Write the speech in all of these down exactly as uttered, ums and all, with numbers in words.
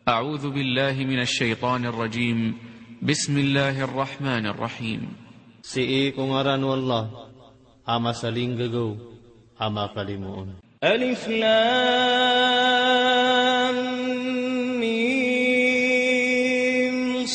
أعوذ بالله من الشيطان الرجيم. بسم الله الرحمن الرحيم. Si kung aran wallah, ama saling gagaw, ama kalimuon. Alif Lam Mim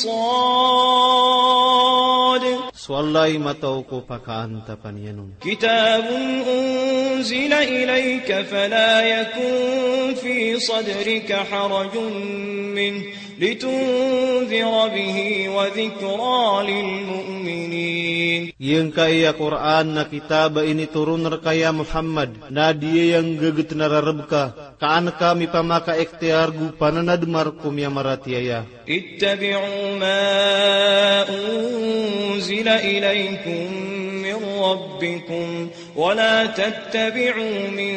Sad. Swallay mataw ko pakaanta panyanong. Kitabun unzila ilayka fala yakun fi sadrika harajun min litunzira bihi wa dhikra lilmu'minin. Yang kaya Quran na kitaba ini turun kaya Muhammad na dia yang geget nararab ka kaan kami pamaka ikhtiar gu pananad markum ya maratiaya. Ittabi'u ma unzila ilaykum min rabbikum wa la tattabi'u min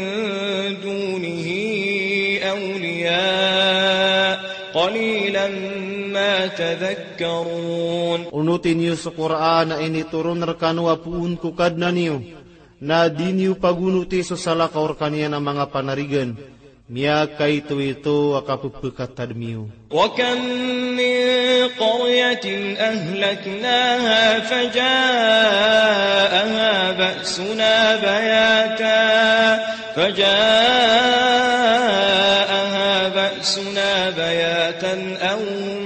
dunihi awliya qalilan ma tadhakkarun. Unutin niyo sa Quran na ini turun rekanu apuun kukad na niyo na di niyo pagunuti sa salakaor kaniya ng mga panarigan miya kay ito ito akapupukatad miyo. Wa kam min qaryatin ahlaknaha fajaaha ba'suna bayata fajaaha ba'suna bayatan aw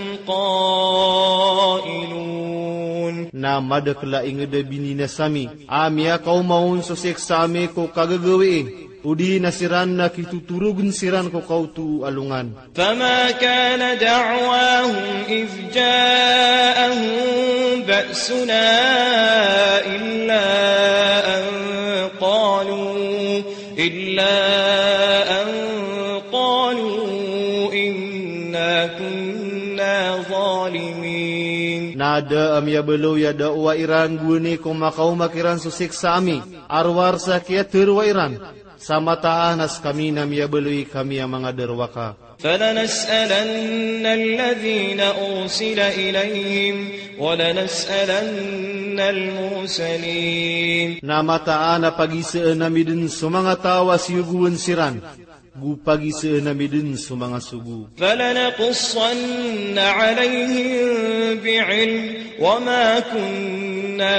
qailun. Na madakla ingada binina sami amia kau maun sosek sami ko kagagawi udi nasiran na kituturugun siran ko kau tu alungan. Fama kana da'wahum iz ja'ahum ba'suna illa an qalu illa an qalu inna kunna zalimin. Nada amya belo ya da'wa iran guni ko makau makiran susik sami arwar sakya terwa iran sama taanas kami namya belui kami yang mga derwaka. فلنسألن الذين أرسل إليهم ولنسألن المرسلين. Nama taana pagi seenami din sumanga tawa siyuguan siran gu pagi seenami din sumanga sugu. فلنقصن عليهم بعلم وما كنا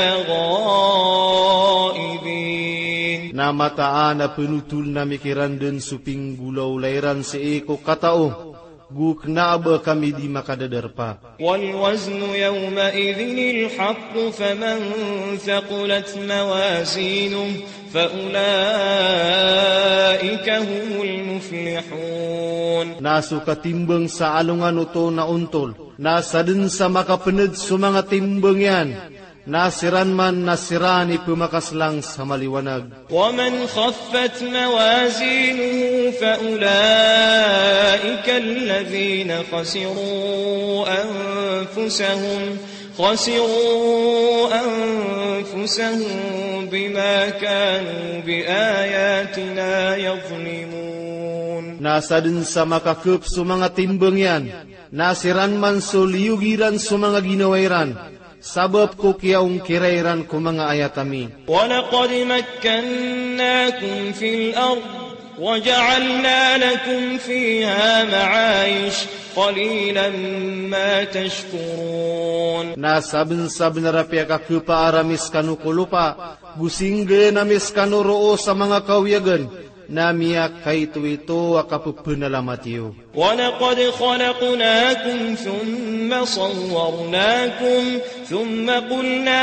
غائبين. Nama taana penutul na mikiran din suping gulaw lairan seeko katao gu knaaba kami di makadadarpa. والوزن يومئذ الحق فمن ثقلت موازينه فأولئك هم المفلحون. Nasu katimbang sa alungan uto na untol nasa din sa makapened sumanga timbang yan nasiran man nasirani pumakaslang sa maliwanag. ومن خفت موازينه فأولئك الذين خسروا أنفسهم خسروا أنفسهم بما كانوا بآياتنا يظلمون. Nasa din sa makakip sumanga timbang yan nasiran man soliyugiran sumanga ginawairan sabab ko kiyaong kirairan ko mga ayatami. وَلَقَدْ مَكَّنَّاكُمْ فِي الْأَرْضِ وَجَعَلْنَا لَكُمْ فِيهَا مَعَايِشَ قَلِيلًا مَا تَشْكُرُونَ. Nasabin-sabin na rapya kakupa aramis kanu kulupa gusingge namis kanu roo sa mga kawiyagan na miya kaito ito akapupunalamatyo. وَلَقَدْ خَلَقْنَاكُمْ ثُمَّ صَوَّرْنَاكُمْ ثُمَّ قُلْنَا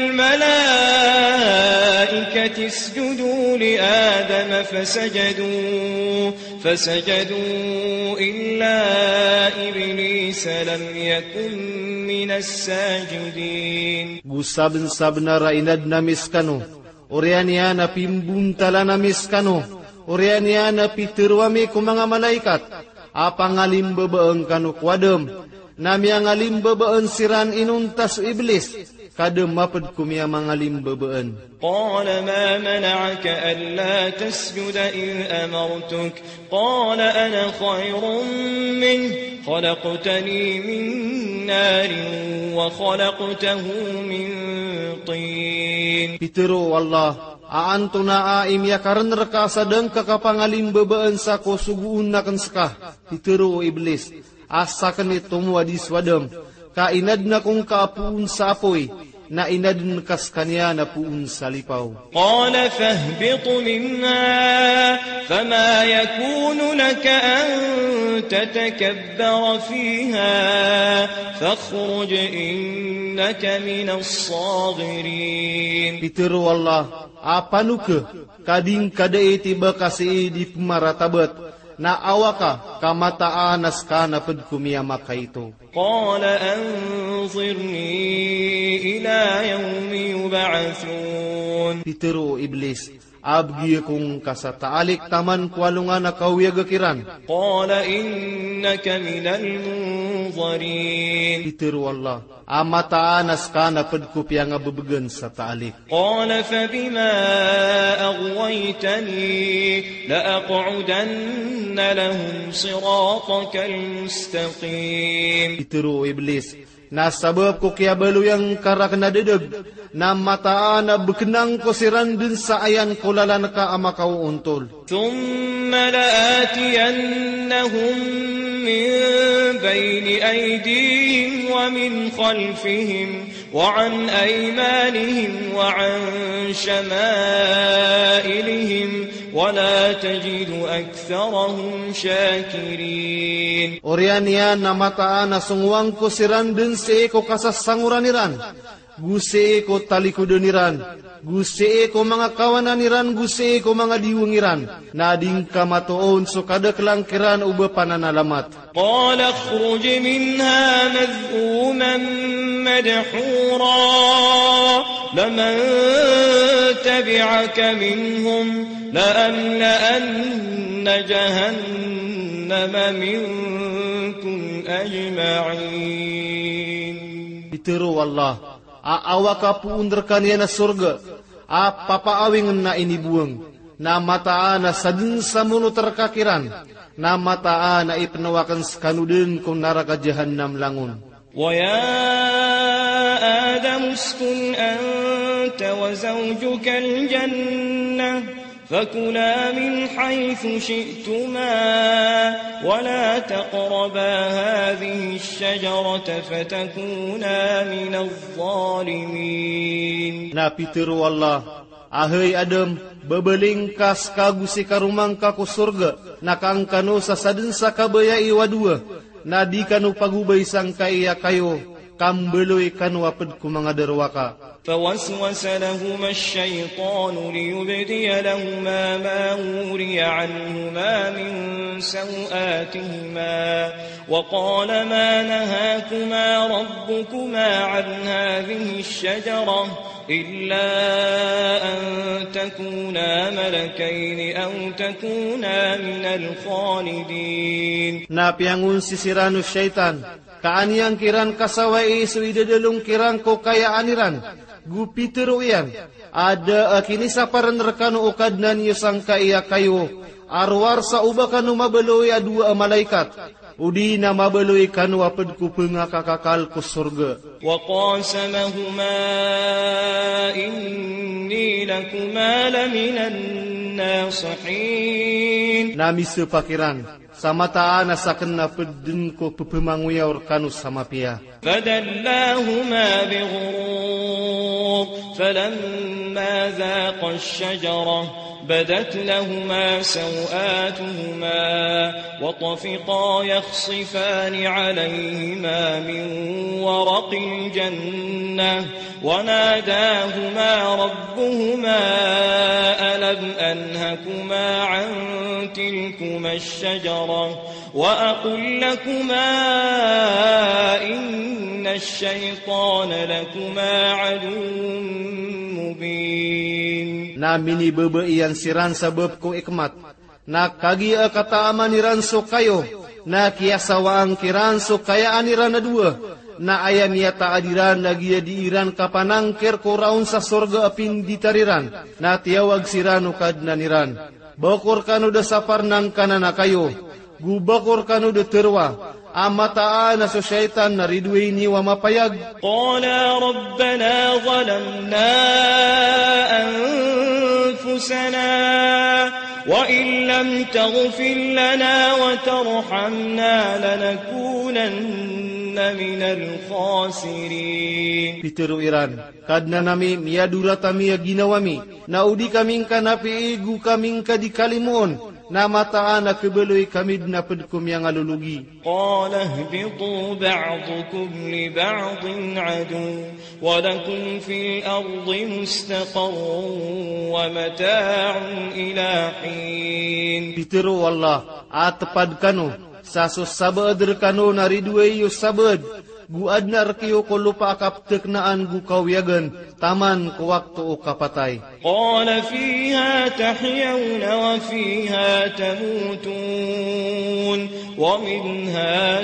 لِلْمَلَائِكَةِ اسْجُدُوا لِآدَمَ فَسَجَدُوا فَسَجَدُوا إِلَّا إِبْلِيسَ لَمْ يَكُنْ مِنَ السَّاجِدِينَ. Gusabin-sabin na rainad namis kanu orian niya na pimbuntala namis kanu orian niya na pitirwami ko mga malaikat apang alimbabaang kanu kwadem nami ang alimbabaan siran inuntas iblis kadem mapad kumya mga alimbabaan. قال ما منعك ألا تسجد إذ أمرتك قال أنا خير منه خلقتني من نار وخلقته من طين. Pitero Allah aanto na aim ya karan reka sadang kakapangalim babaan sa ko suguun na kan saka. Pitero iblis asakan itum wadis wadam, ka inad na kung kaapuun sa apoy, na inad kas kanya na puun sa lipaw. Qala fahbitu minha, fama yakunu laka an tatakabbara fiha, fakhruj innaka minas sagirin. Pitiru Allah, apanu ke, kading kadai tiba kasih di pemaratabat, na awaka kamataan askana pedkumia maka itu. Qala anzirni ila yawmi yub'atsun. Pitiru iblis, abgi kung kasataalik taman kualungan na kawiya gakiran. Qala innaka minal munzarin. Pitiru Allah, amataan askana pedkupiya nga bebegan sa taalik. Qala fabima aghwaytani la'aq'udanna lahum siratakal mustaqim. Pitiru iblis, nasabab ko kaya baluyang karak na dedeg, na mataan na bekenang ko siran din sa ayan kulalan ka amakau untol. Thumma la'atiyannahum min bayni aydihim wa min khalfihim wa an aymanihim wa an shamailihim wa la tajidu aktharahum shakirin. Orian yan na mataan na sungwang ko siran din si ko kasasanguraniran, guse ko talikuduniran, guse ko mga kawananiran, guse ko mga diwengiran, na ding kamatoon so kada kelangkiran uba pananalamat. Qala akhruj minha madhuman madhura, laman tabi'aka minhum la'amla'anna jahannama minkum ajma'in. Pitiru Allah, aawa ka puunderkan yan na surga, a papaawing na inibuang, na mataan na sadin sa muno terkakiran, na mataan na ipnawakan skanudin kung naraka jahannam langun. Wa ya Adam uskun anta wa zawjuka al-jannah, fakula min haythu shi'tuma, wa la taqraba hadhihi ash-shajarata fatakuna min adh-dhalimin. Na pitiru Allah, ahai Adam, bebeling kas kagusi karumang kaku surga, na kang kanu sa sadin sa kabayai wadua, na di kanu pagubay sang kaya kayo, kambeloy kanu apad ku mga derwaka. فوسوس لهما الشيطان ليبدي لهما ما وري عنهما من سوآتهما وقال ما نهاكما ربكما عن هذه الشجرة إلا أن تكونا ملكين أو تكونا من الخالدين. Napiangun sisiranu syaitan, kaaniang kiran kasawai isu idadalung kiran ko kaya aniran, gupitiru iyan, ada akini saparan rekanu ukadnan yusang kaya kayo, arwar sa uba kanu mabeloy adua malaikat, udi na mabeloy kanu apad ku pengakakakal ku surga. Wa qasamahuma inni lakuma laminan nasihin. Nami sepakiran, samataan asakan na pedin ko pepemanguyawar kanu sama pia. فدلاهما بغرور فلما ذاقا الشجرة بدت لهما سوآتهما وطفقا يخصفان عليهما من ورق الجنة وناداهما ربهما ألم أنهكما عن تلكما الشجرة وأقل لكما إن الشيطان لكما عدو مبين. Namini bebe iyan siran sabab ko ikmat, na kagi kata amaniran so kayo, na kiyasawaang kiran so kaya aniran na dua, na ayam yata adiran nagiya diiran kapanangker ko raun sa sorga apin ditariran, na tiyawag sirano kadnaniran. Bakor kanu da saparnan kanana kayo, gubakor kanu da terwa, amataan na so syaitan na ridway ni wa mapayag. Qala rabbana zalamna anfusana وإن لم تغفر لنا وترحمنا لنكونن من الخاسرين. Piteru iran, kadna nami miadura tamia ginawami, naudi kaming kanapi igu kaming kadikalimuon, na mataan na kebelui kami na pedkum yang alulugi. قال اهبطوا بعضكم لبعض عدو ولكم في الأرض مستقر ومتاع إلى حين. Piteru Allah, atepad kanu, sasus sabadr kanu naridue yu sabad, gu adnar kiyo ko lupa akap teknaan gu kawiyagan, taman ko waktu o kapatay. قال فيها تحيون وفيها تموتون ومنها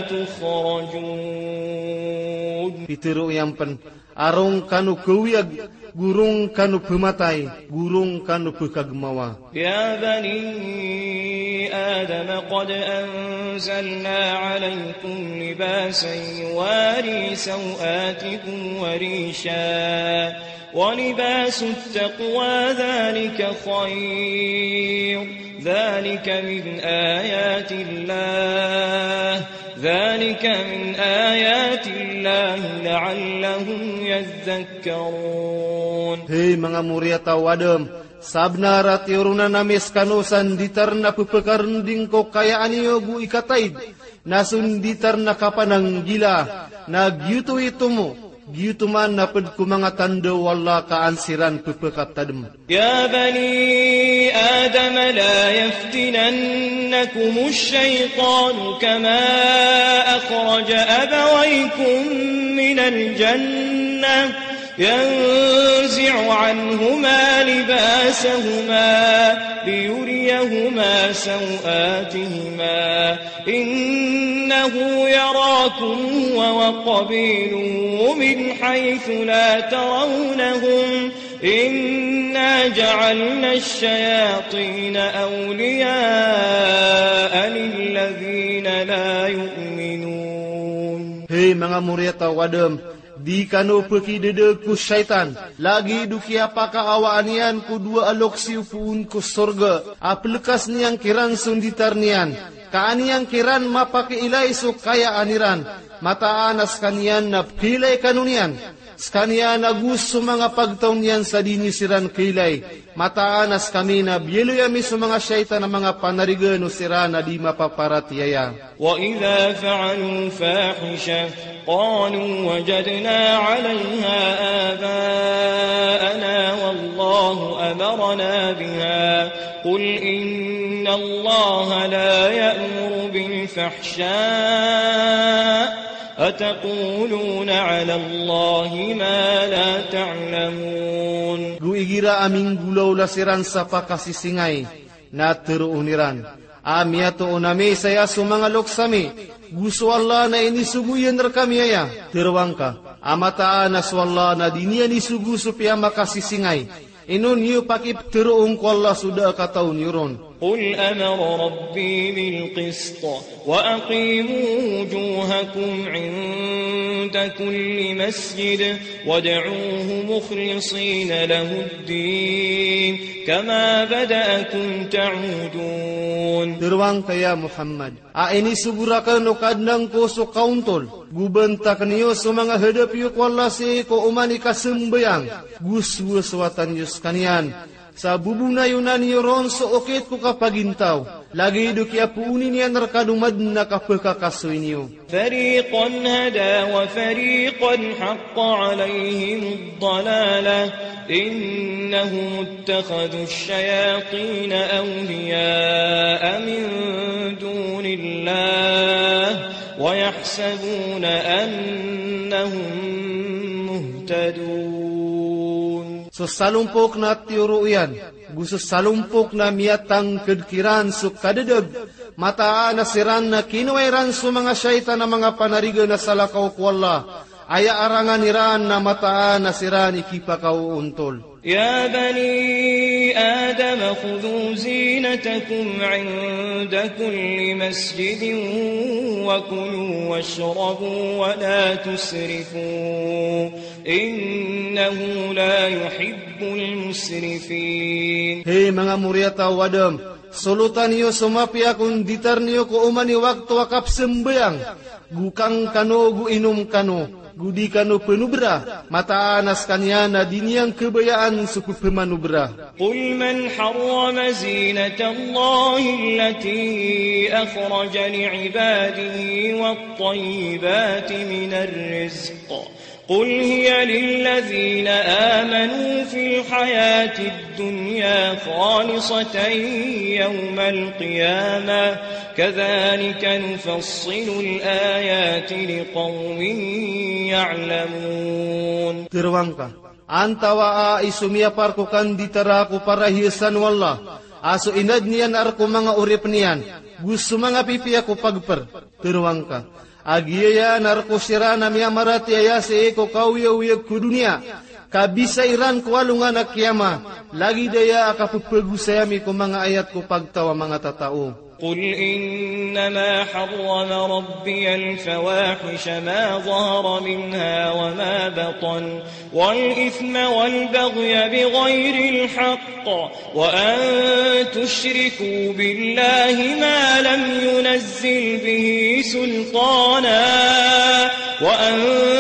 تخرجون. Piteru yang pen, arong kanu kawiyag, gurung kanu pematay, gurung kanu pekagmawa. يا بني آدم قد أنزلنا عليكم لباسا يواري سوآتكم وريشا ولباس التقوى ذلك خير ذلك من آيات الله ذلك من آيات الله لعلهم يذكرون. Hei mga muria tawadem, sabna ratiuruna namis kanusan ditarna pupekarnding ko kaya aniyo gu ikataid, nasun ditarna kapanang gila, na gyutu itumo, gyutu man napad ku mga tanda wala kaansiran pupekat tadem. يا بني آدم لا يفتننكم الشيطان كما أخرج أبويكم من الجنة ينزع عنهما لباسهما ليريهما سوآتهما إنه يراكم هو وقبيله من حيث لا ترونهم إنا جعلنا الشياطين أولياء للذين لا يؤمنون. Hei mga muria tawadem, di kanu peki dede ku syaitan, lagi duki apakah awaanian ku dua alok siupun ku surga, aplekas niang kiran sunditar nian, kaaniang kiran mapake ilai su kaya aniran, mata anas kanian na pilay kanunian, skanian agus su mga pagtaon niyan sa dinisiran kilay, mata anas kami na biyelo yami su mga syaitan na mga panarigan siran na di mapaparatiyaya. وإذا فعلوا فاحشة قالوا وجدنا عليها آباءنا والله أمرنا بها قل إن الله لا يأمر بالفحشاء أتقولون على الله ما لا تعلمون. Gu igira aming gulaw lasiran sa pakasisingay na teruuniran. Amiato onami saya sumanga loksami. Gusto Allah na inisuguyan rekami ya. Terwangka. Amata na swalla na dinia nisugu supaya makasisingay. Inon yu pakip teruung ko Allah sudah kataun yuron. قل أمر ربي بالقسط وأقيموا وجوهكم عند كل مسجد وادعوه مخلصين له الدين كما بدأكم تعودون. Terwang kaya Muhammad, a ini sugurakan o kadnang ko so kauntol, gubentak niyo so mga hadap yu ko Allah si ko umani kasembayang, guswas watan yus kanian, sa bubuna yunan yuron so okit ko kapagintaw, lagi do kya puuni niya narkadumad na kapagkakasoy niyo. فريقا هدى وفريقا حق عليهم الضلالة إنهم اتخذوا الشياطين أولياء من دون الله ويحسبون أنهم مهتدون. So salumpok na tiyuro yan, gusto salumpok na miyatang kedkiran so kadedeg, mataan na siran na kinuwairan so mga syaitan na mga panariga na salakaw ko Allah, aya arangan iran na mataan na siran ikipakaw untol. يا بني آدم خذوا زينتكم عند كل مسجد وكلوا واشربوا ولا تسرفوا إنه لا يحب المسرفين. Hei mga muria tawadam, solutan niyo sumapi akong ditar niyo ko umani waktu wakap sembayang, gukang kano gu inum kano, gudi kano penubra, mata anas kanya na diniyang kebayaan suku pemanubra. Qul man harrama zinata Allahi allati akhraja li'ibadihi wat-tayyibati minar rizq. قل هي للذين آمنوا في الحياة الدنيا خالصة يوم القيامة كذلك نفصل الآيات لقوم يعلمون. Tirwangka, antawa a isumia parko kan ditaraku para hiasan wallah. Aso inad niyan arko mga urip niyan. Gusto mga pipi ako pagper. Tirwangka. Agiya narko sirana miya marati ayase eko kauya uya ku dunia kabisa iran ko alungan akyama lagi daya akapupegu sayami ko mga ayat ko pagtawa mga tatao. قل إنما حرم ربي الفواحش ما ظهر منها وما بطن والإثم والبغي بغير الحق وأن تشركوا بالله ما لم ينزل به سلطانا وأن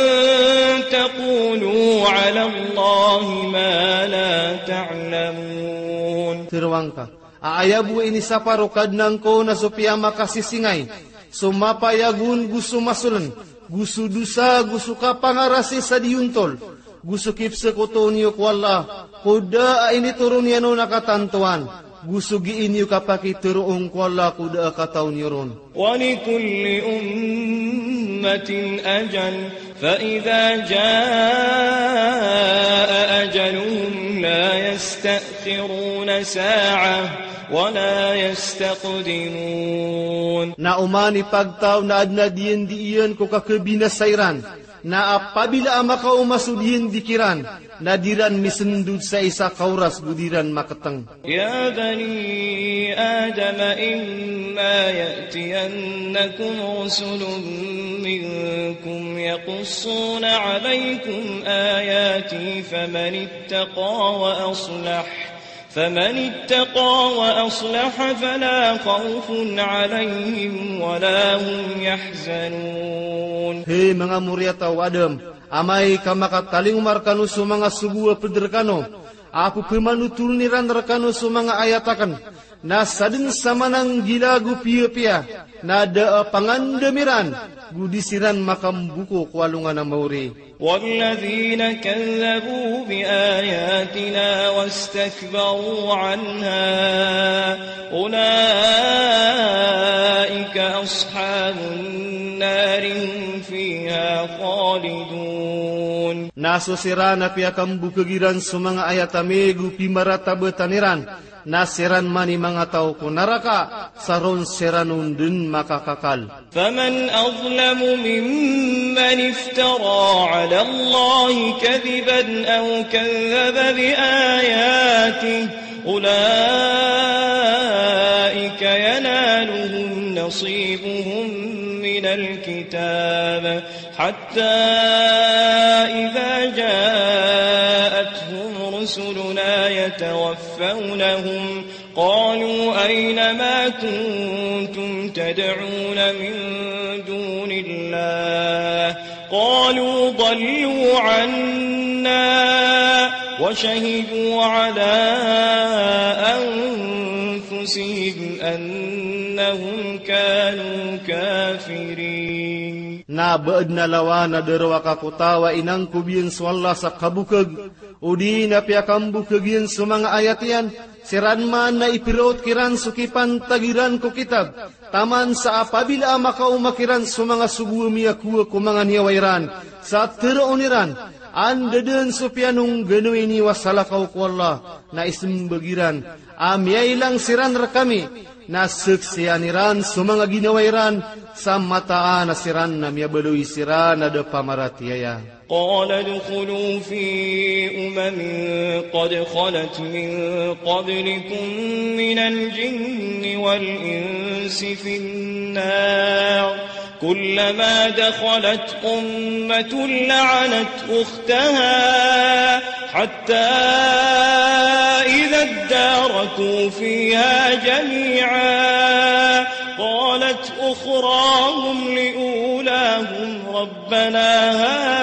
تقولوا على الله ما لا تعلمون. Aayabu ini saparokad nang ko na supaya makasisingay. Sumapayagun gusto masulan. Gusto dusa, gusto kapangarasi sa diyuntol. Gusto kipsa ko to niyo ko Allah. Kuda ini turun niya no nakatantuan. Gusto giin niyo kapakituroong ko Allah kuda kataw niyo ron. وَلِكُلِّ أُمَّةٍ أَجَلٌ فَإِذَا جَاءَ أَجَلُهُمْ لَا يَسْتَأْخِرُونَ سَاعَةً ولا يستقدمون. Na umani pagtaw na adna diyan diyan ko kakabinasayran, na apabila amaka umasudiyan dikiran, na diran misendud sa isa kauras gudiran makatang. Ya bani Adam imma ya'tiyannakum rusulun minkum yaqussuna alaykum ayati faman ittaqa wa aslah فمن اتقى وأصلح فلا خوف عليهم ولا هم يحزنون. Hei mga muryata wadam, amay kamakataling markano sa mga subuwa pederkano, apu pemanutul niran rekano sa mga ayatakan, na sadin sama ng gilagu pia-pia, na da pangandamiran, gudisiran makambuko kwalungan ng mauri. والذين كذبوا بآياتنا واستكبروا عنها أولئك أصحاب النار هم فيها خالدون. Naso sirana piakam bukagiran sa mga ayatamegu pimarata betaniran, nasiran mani mga tao ko naraka, saron siranun din makakakal. فمن أظلم ممن افترى على الله كذبا أو كذب بآياته أولئك ينالهم نصيبهم من الكتاب حتى إذا جاءتهم رسلنا يتوفونهم قالوا أين ما كنتم تدعون من دون الله قالوا ضلوا عنا وشهدوا على أنفسهم أنهم كانوا كافرين. Na baad na lawa na derwa kakutawa inang kubiyan swalla sa kabukag, udi na piakam bukagyan sa mga ayat yan, siran man na ipirot kiran sukipan tagiran ko kitab, taman sa apabila makaumakiran sa mga subumiya kuwa ko mga niyawairan, sa teraoniran, anda din supyanong ganoy ni wasalakaw ko Allah, na isimbagiran, amyay lang siran rakami, na suksiyaniran sa mga ginawairan, sa mataan na siran na miyabaloy siran na da pamaratiyaya. قال ادخلوا في أمم قد خلت من قبلكم من الجن والإنس في النار كلما دخلت أمة لعنت أختها حتى إذا اداركوا فيها جميعا قالت أخراهم لأولاهم ربنا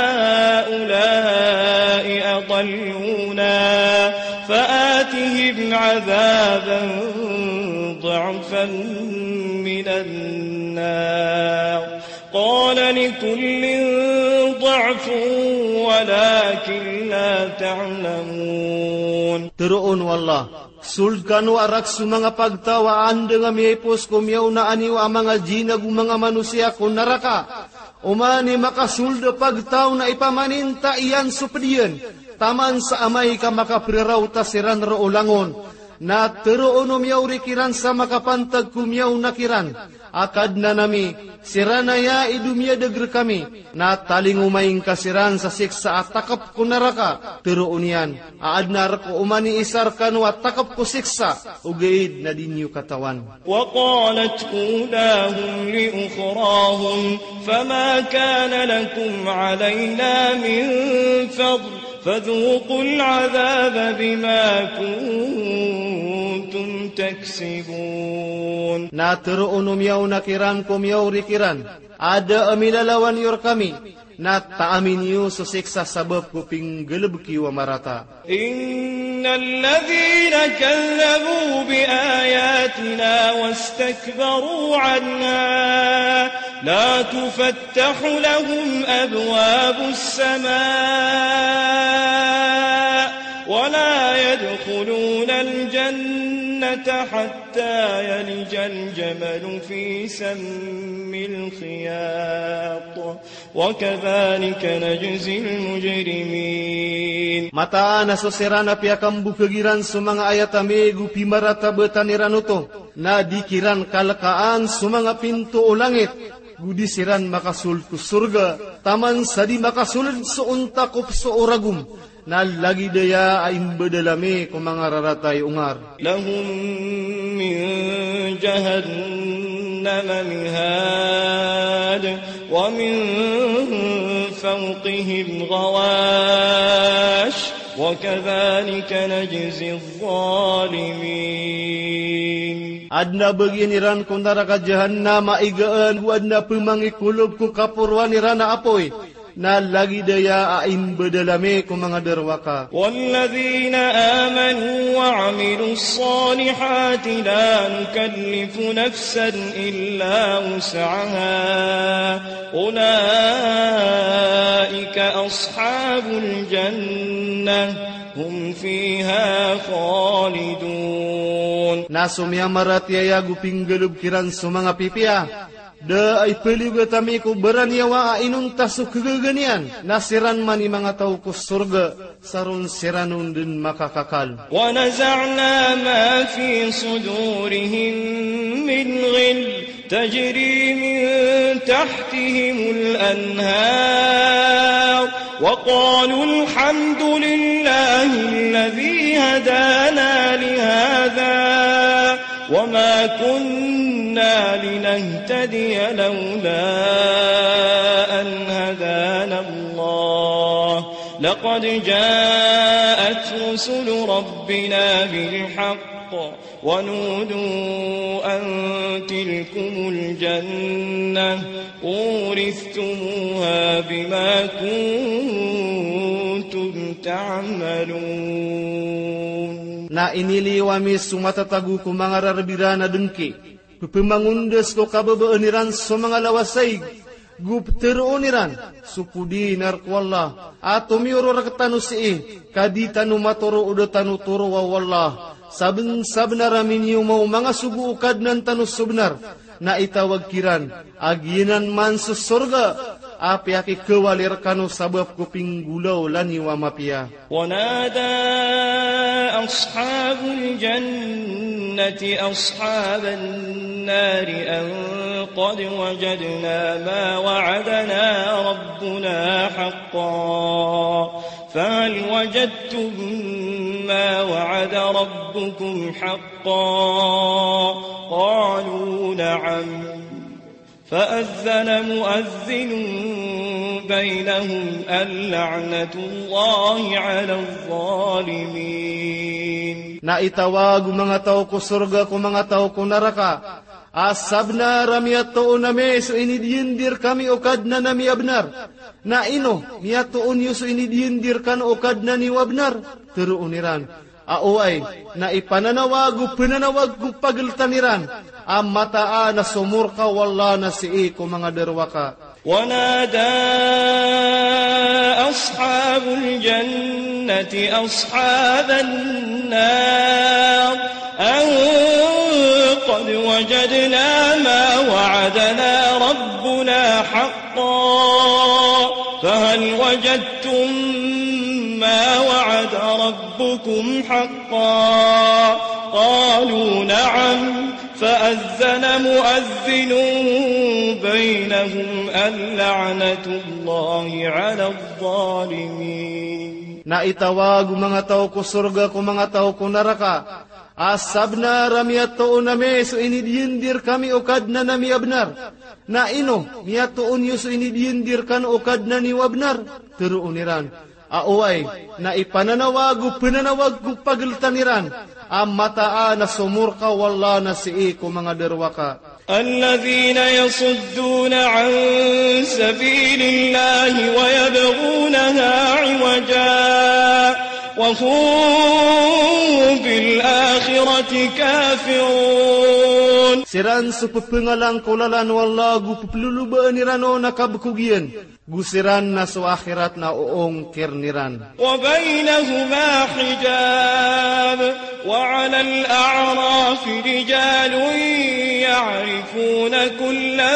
هؤلاء أضلونا فآتهم عذابا ضعفا من النار قال لكل ضعف ولكن لا تعلمون. Teruun wallah sulkan wa raksu mga pagtawaan dengan miepos kumyaw na aniwa mga jinag mga manusia ko naraka umani makasulda pagtaw na ipamaninta iyan supedian taman sa amay ka makapriraw tasiran raulangon na teruon umyaw rikiran sa makapantag kumyaw na kiran akad na nami siranaya idumya degre kami na taling umaying kasiran sa siksa at takap ko naraka teruon yan aad narako umani isarkan wa takap ko siksa ugaid na dinyo katawan. Wa qalat ulahum li ukhrahum fama kana lakum alayna min fadl فذوقوا العذاب بما كنتم تكسبون. Na teruon umyaw na kiran kumyaw rikiran ada amilalawan yor kami na taamin yu susiksa sabab kuping gelebki wa marata. Innal ladhina kazzabu bi ayatina wastakbaru anha la tufattahu lahum abwabus samaa ولا يدخلون الجنة حتى يلج الجمل في سم الخياط وكذلك نجزي المجرمين. Mata na susirana piakam bukagiran sumanga ayat amegu pimarata betaniran uto na dikiran kalakaan sumanga pintu ulangit gudisiran makasul ku surga taman sadi makasul suuntakup suuragum na lagi daya aim bedalami ko mga raratay ungar. Lahum min jahannama mihad wa min fawqihim ghawash wa kadhalika najzi adh-dhalimin. Adna beginiran kung naraka jahannama igaan adna pemangikulob ku kapurwan nirana apoy na lagi daya aim bedalami ko mga derwaka. Walladzina amanu wa amilus salihati la nukallifu nafsan illa wus'aha ulaika ashabul jannah hum fiha khalidun. Nasumya maratiaya guping gelub kiran sumanga pipia da ay peliga tami ko beraniawa inun tasuk kegeganian nasiran mani mga tao ko surga sarun siranun din makakakal. Wa naza'na ma fi sudurihim min ghil tajri min tahtihim al-anhar wa qalu alhamdulillahi alladhi hadana li hadha wa ma kunna linahtadiya lawla an hadana Allah laqad ja'at rusulu rabbina bil haqq wa nudu an tilkumul jannah uristumuha bima kuntum ta'malun. Na iniliwami sumatatagu ko mga rarbirana dengki pepemangundes ko kababaaniran so mga lawasay gupterooniran supudi narkwallah ato miuro rakatano si kaditano matoro udo tanu turo wa wallah sabeng sabnaramin yung mau mga suguukad ng tanus subnar na itawag kiran aginan man sa surga api aki kewalir kanu sabab kuping gulaw lani wa mapia. Wanada ashabul jannati ashaban nari an qad wajadna ma wa'adana rabbuna haqqan fahal wajadtum ma wa'ada rabbukum haqqan qalu na'am فأذن مؤذن بينهم اللعنة الله على الظالمين. Na itawag mga tao ko surga ko mga tao ko naraka. Asabna ramiyatoon nami so inidiyindir kami ukad na nami abnar. Na ino miyatoon yu so inidiyindir kan ukad na ni wabnar. Teruuniran. Aoay, na ipananawag o pinanawag ko pagaltaniran, ang mataa na sumurka wala na si ko mga derwaka. ونادى أصحاب الجنة أصحاب النار أن قد وجدنا ما وعدنا ربنا حقا فهل وجدتم ما وعد ربكم حقا قالوا نعم فأذن مؤذن بينهم اللعنة الله على الظالمين. Na itawag mga tao ko surga ko mga tao ko naraka. Asabna ramiyatoon nami so inidiyindir kami ukad na nami abnar. Na ino miyatoon yu so inidiyindir kan ukad na ni wabnar. Teruuniran. Aoay, na ipananawag o pinanawag ko pagaltaniran, ang mataa na sumurka wala na si ko mga derwaka. الذين يصدون عن سبيل الله ويبغونها عوجا وهم بالآخرة كافرون. Siran sa papangalang kulalan wala gupululubaan nirano na kabkugian. Gusiran na sa akhirat na uong kirniran. وبينهما حجاب وعلى الأعراف رجال يعرفون كلا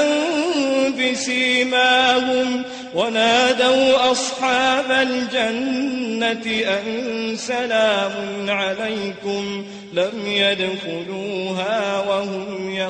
بسيماهم ونادوا أصحاب الجنة أن سلام عليكم لم يدخلوها وهم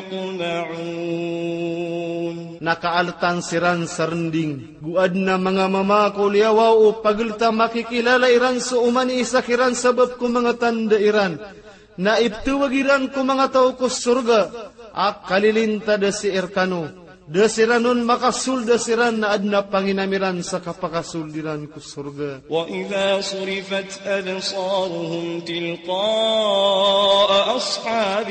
يطمعون. Nakaaltan siran sarending, guad na mga mama ko liyawaw o paglta makikilala iran sa umani isakiran sabab ko mga tanda iran. Na ibtuwagiran ko mga tao ko surga, ak kalilinta da si Erkano, da siranon makasul da siran na adna panginamiran sa kapakasuldiran ko surga. وَإِذَا صُرِفَتْ أَبْصَارُهُمْ تِلْقَاءَ أَصْحَابِ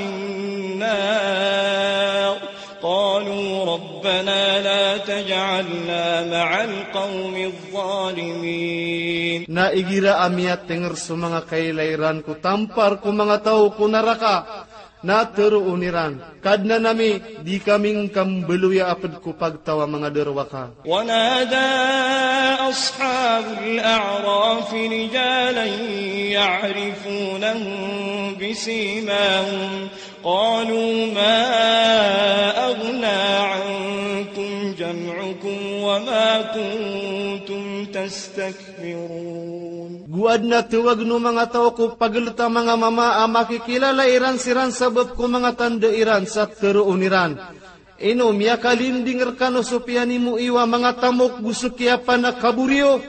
النَّارِ قالوا ربنا لا تجعلنا مع القوم الظالمين. Naigira amiat tenger sa mga kailairan ko tampar ko mga tao ko naraka na teruuniran. Kadna nami di kaming kambeluya apad ko pagtawa mga derwaka. ونادى أصحاب الأعراف رجالا يعرفونهم بسيماهم قالوا ما أغنى عنكم جمعكم وما كنتم تستكبرون. Guad na tuwag no mga tao ko paglta mga mama ang makikilala iran siran sabab ko mga tanda iran sa teruuniran. Ino miya kalinding erkano supiani mo iwa mga tamok gusukya pa na kaburyo.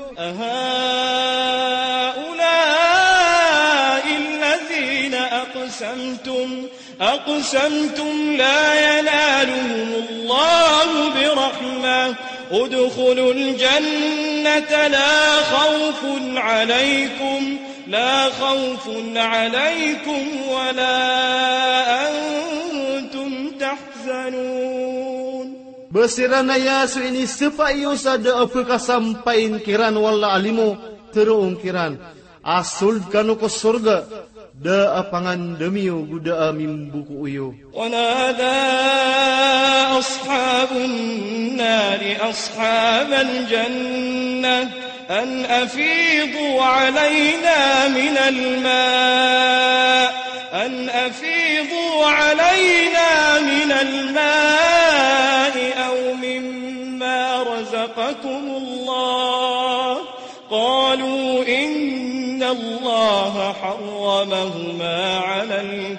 أهؤلاء الذين أقسمتم أقسمتم لا ينالهم الله برحمة ادخلوا الجنة لا خوف عليكم لا خوف عليكم ولا أنتم تحزنون. Besiran na yaso ini sepayo sa daapu kasampain kiran wala alimo teruong kiran. Asul kanu ko surga da apangan demiyo guda amimbuku uyo. ونادى أصحاب النار أصحاب الجنة أن أفيضوا علينا من الماء أن أفيضوا علينا من الماء أو مما رزقكم الله قالوا إن الله حرمهما على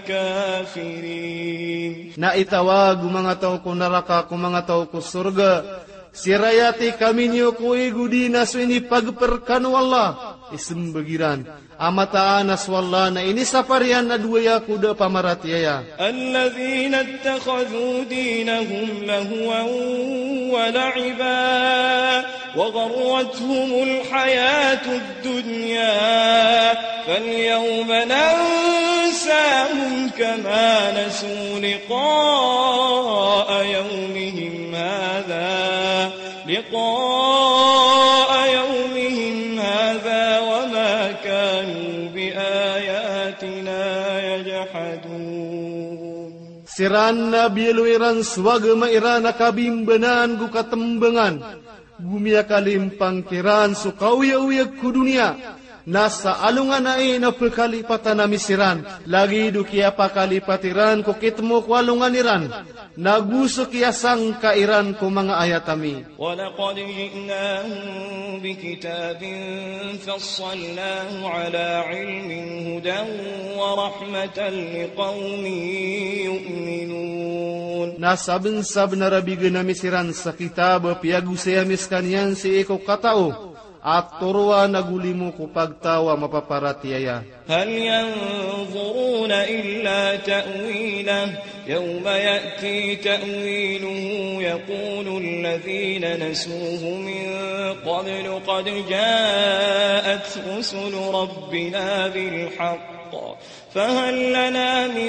الكافرين. Na itawag mga tao ko naraka ko mga tao ko surga. Sirayati kami niyo ko igudi na so ini pagperkanu Allah. isem begiran. Amataan aswalla na ini saparian na duya kuda pamaratiaya. الذين اتخذوا دينهم لهوا ولعبا وغرتهم الحياة الدنيا فاليوم ننساهم كما نسوا لقاء يومهم هذا لقاء يومهم هذا وما كانوا بآياتنا يجحدون. Siranna biluiran swagama irana kabimbenan gu katembengan. Gumia kalimpang kiran sukauya-uya ku dunia. Nasa alungan ay na perkalipatan na misiran. Lagi dukia pakalipatiran ko kitmo ko alungan iran. Naguso kia sangka iran ko mga ayatami. وَلَقَدْ جِئْنَاهُمْ بِكِتَابٍ فَصَّلْنَاهُ عَلَى عِلْمٍ هُدًى وَرَحْمَةً لِقَوْمٍ يُؤْمِنُونَ. Nasabin-sab na rabigan na misiran sa kitab piagu saya miskanyan si ikaw katao. At turuan nagulimu ko pagtawa mapaparatiaya. هل ينظرون إلا تأويله يوم يأتي تأويله يقول الذين نسوه من قبل قد جاءت رسل ربنا بالحق فهل لنا من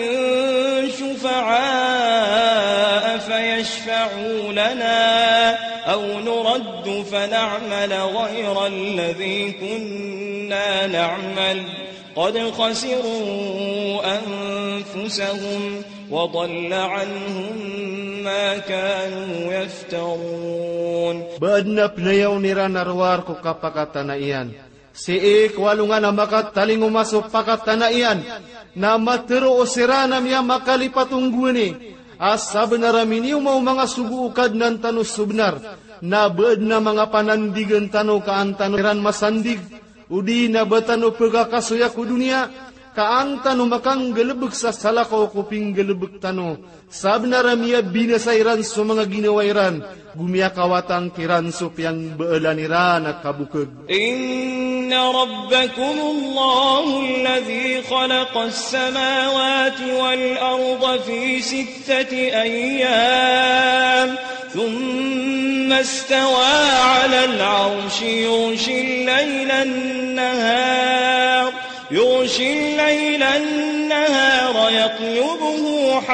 شفعاء فيشفعوا لنا أو نرد فنعمل غير الذي كنا نعمل قد خسروا أنفسهم وضل عنهم ما كانوا يفترون. Baadnap na yaw niranarwar ko kapakatana iyan. Si ik walungan na makat taling umasok pakatana iyan. Na matero o siranam ya makalipatungguan ni. Asa benaramin yung mga suguukad ng tanus subnar. Na baad na mga panandigan tano kaan tanoran masandig. Udi na batano pagkakasuya ko dunia, kaan tano makang galabag sa salakaw kuping galabag tano. Sab na ramiya binasairan so mga ginawairan, gumiya kawatang kiran so piyang baalaniran at kabukag. Inna rabbakum Allahu alladhi khalaqa as-samawati wal-arda fi sittati ayyam. ثم استوى على العرش يغشي الليل النهار يغشي الليل النهار يطلبه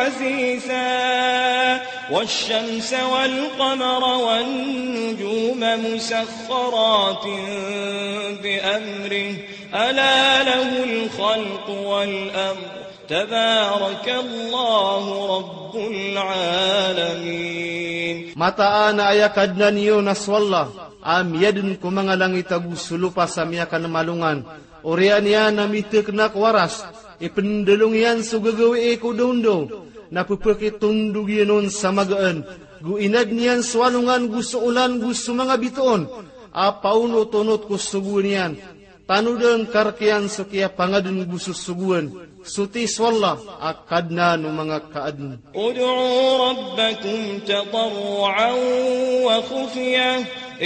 حثيثا والشمس والقمر والنجوم مسخرات بأمره ألا له الخلق والأمر تبارك الله رب العالمين. Mataan na ayakad na niyo naswalla, am yadin ko mga langit agusulupa sa miyakan malungan, orian yan na mitik na kwaras, ipendulong yan so gagawi eko dondo, napupakitundog yanon sa magaan, guinag niyan swalungan gusto ulan gusto mga bitoon, apauno tunot ko suguan yan, tanudan karkian so kaya pangadun gusto suguan, suti swalla akad na no mga kaadun. Ud'u rabbakum tadarru'an wa khufyah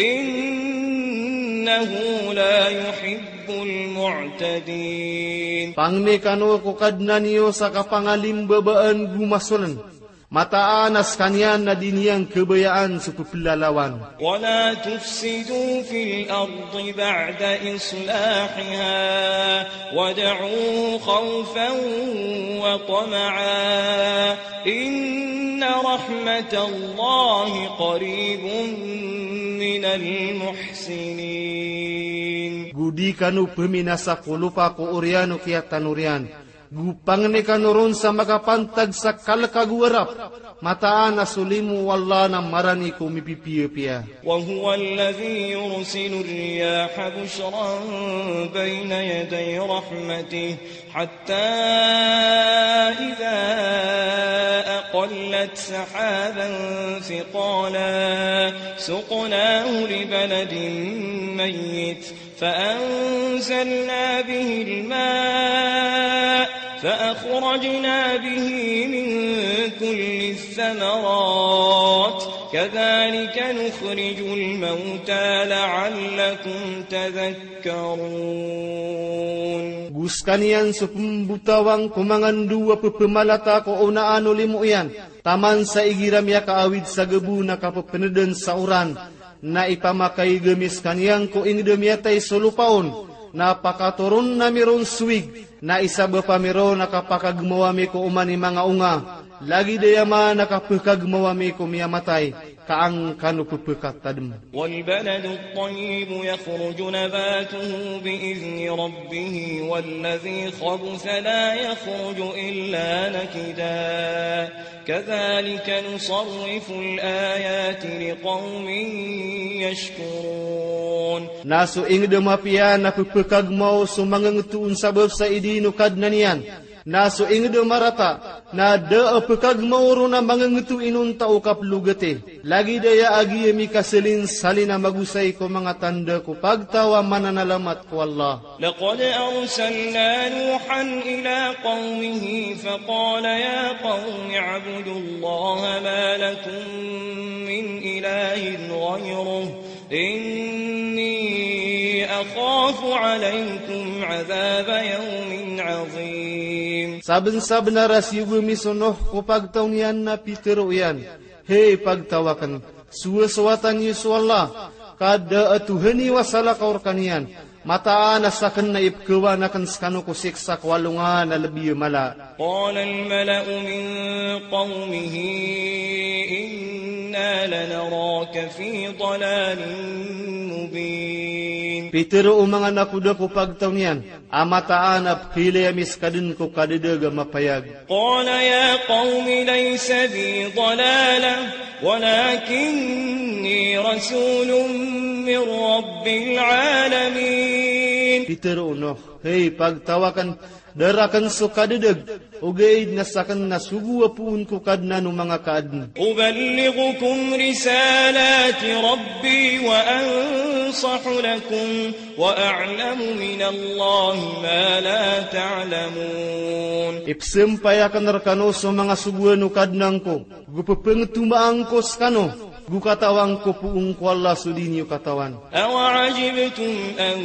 innahu la yuhibbul mu'tadin. Pangni kanu ko kadna niyo sa kapangalimbaban gumasulan. Mataanas kanyan na diniyang kebayaan sa pupilalawan. وَلَا تُفْسِدُوا فِي الْأَرْضِ بَعْدَ إِصْلَاحِهَا وَادْعُوهُ خَوْفًا وَطَمَعًا إِنَّ رَحْمَةَ اللَّهِ قَرِيبٌ مِنَ الْمُحْسِنِينَ. Gudi kanu peminasa kulupa ko oriano kia tanurian. Gupang ni kanuron sa makapantag sa kalakaguarap. Mataan na sulimu wala na marani ko mipipiya-piya. وَهُوَ الَّذِي يُرْسِلُ الرِّيَاحَ بُشْرًا بَيْنَ يَدَيْ رَحْمَتِهِ حَتَّى إِذَا أَقَلَّتْ سَحَابًا ثِقَالًا سُقْنَاهُ لِبَلَدٍ مَّيِّتٍ فأنزلنا به الماء فأخرجنا به من كل الثمرات كذلك نخرج الموتى لعلكم تذكرون. Gus kanian supumbutawang kumangan dua pepemalata ko unaan ulimu iyan. Taman sa igiram ya kaawid sa gebu na kapepeneden sa uran. Na ipamakay gemis kaniyang ko ingdem yatay solupaon. Na pakaturun na miron suwig. Na isa bapamiro nakapakagmawami ko umani mga unga. Lagi dayama nakapakagmawami ko miyamatay. Kaang kanu pupukat tadem. والبلد الطيب يخرج نباته بإذن ربه والذي خبث لا يخرج إلا نكدا كذلك نصرف الآيات لقوم يشكرون. Naso ingdem apian na pupukagmaw sumangangutuun sabab sa idinu kadnanian. Naso ingdo marata na da apakagmauro na mangangutu inun tao kaplugate. Lagi daya agi mi kaselin salina magusay ko mga tanda ko pagtawa mananalamat ko Allah. لقد أرسلنا نوحا إلى قومه فقال يا قوم اعبدوا الله ما لكم من إله غيره إني أخاف عليكم عذاب يوم عظيم. Saben-saben na rasyugo misunoh ko pagtaunian na pitero yan. Hey pagtawakan, suwaswatan Yesu Allah, kada atuhani wasala kaur kanian. Mataan asakan na ipkawan skanu ko siksa kwalungan na lebih mala. قال الملأ من قومه إنا لنراك في ضلال مبين. Pitero umang anak kuda ko pagtaunian, amataan ap hilayamis kadin ko kadedega mapayag. قال يا قوم ليس بي ضلالة ولكني رسول من رب العالمين. Pitero unoh, hey pagtawakan darakan so kadedeg, ugay nasakan nasugu apuun ko kadnanu mga kaadn. أبلغكم رسالات ربي وأنصح لكم وأعلم من الله ما لا تعلمون. Ipsempayakan rakano so mga suguano kadnang ko, gupapengetumaang ko skano, gukatawang ko puung ko Allah sudinyo katawan. أوعجبتم أن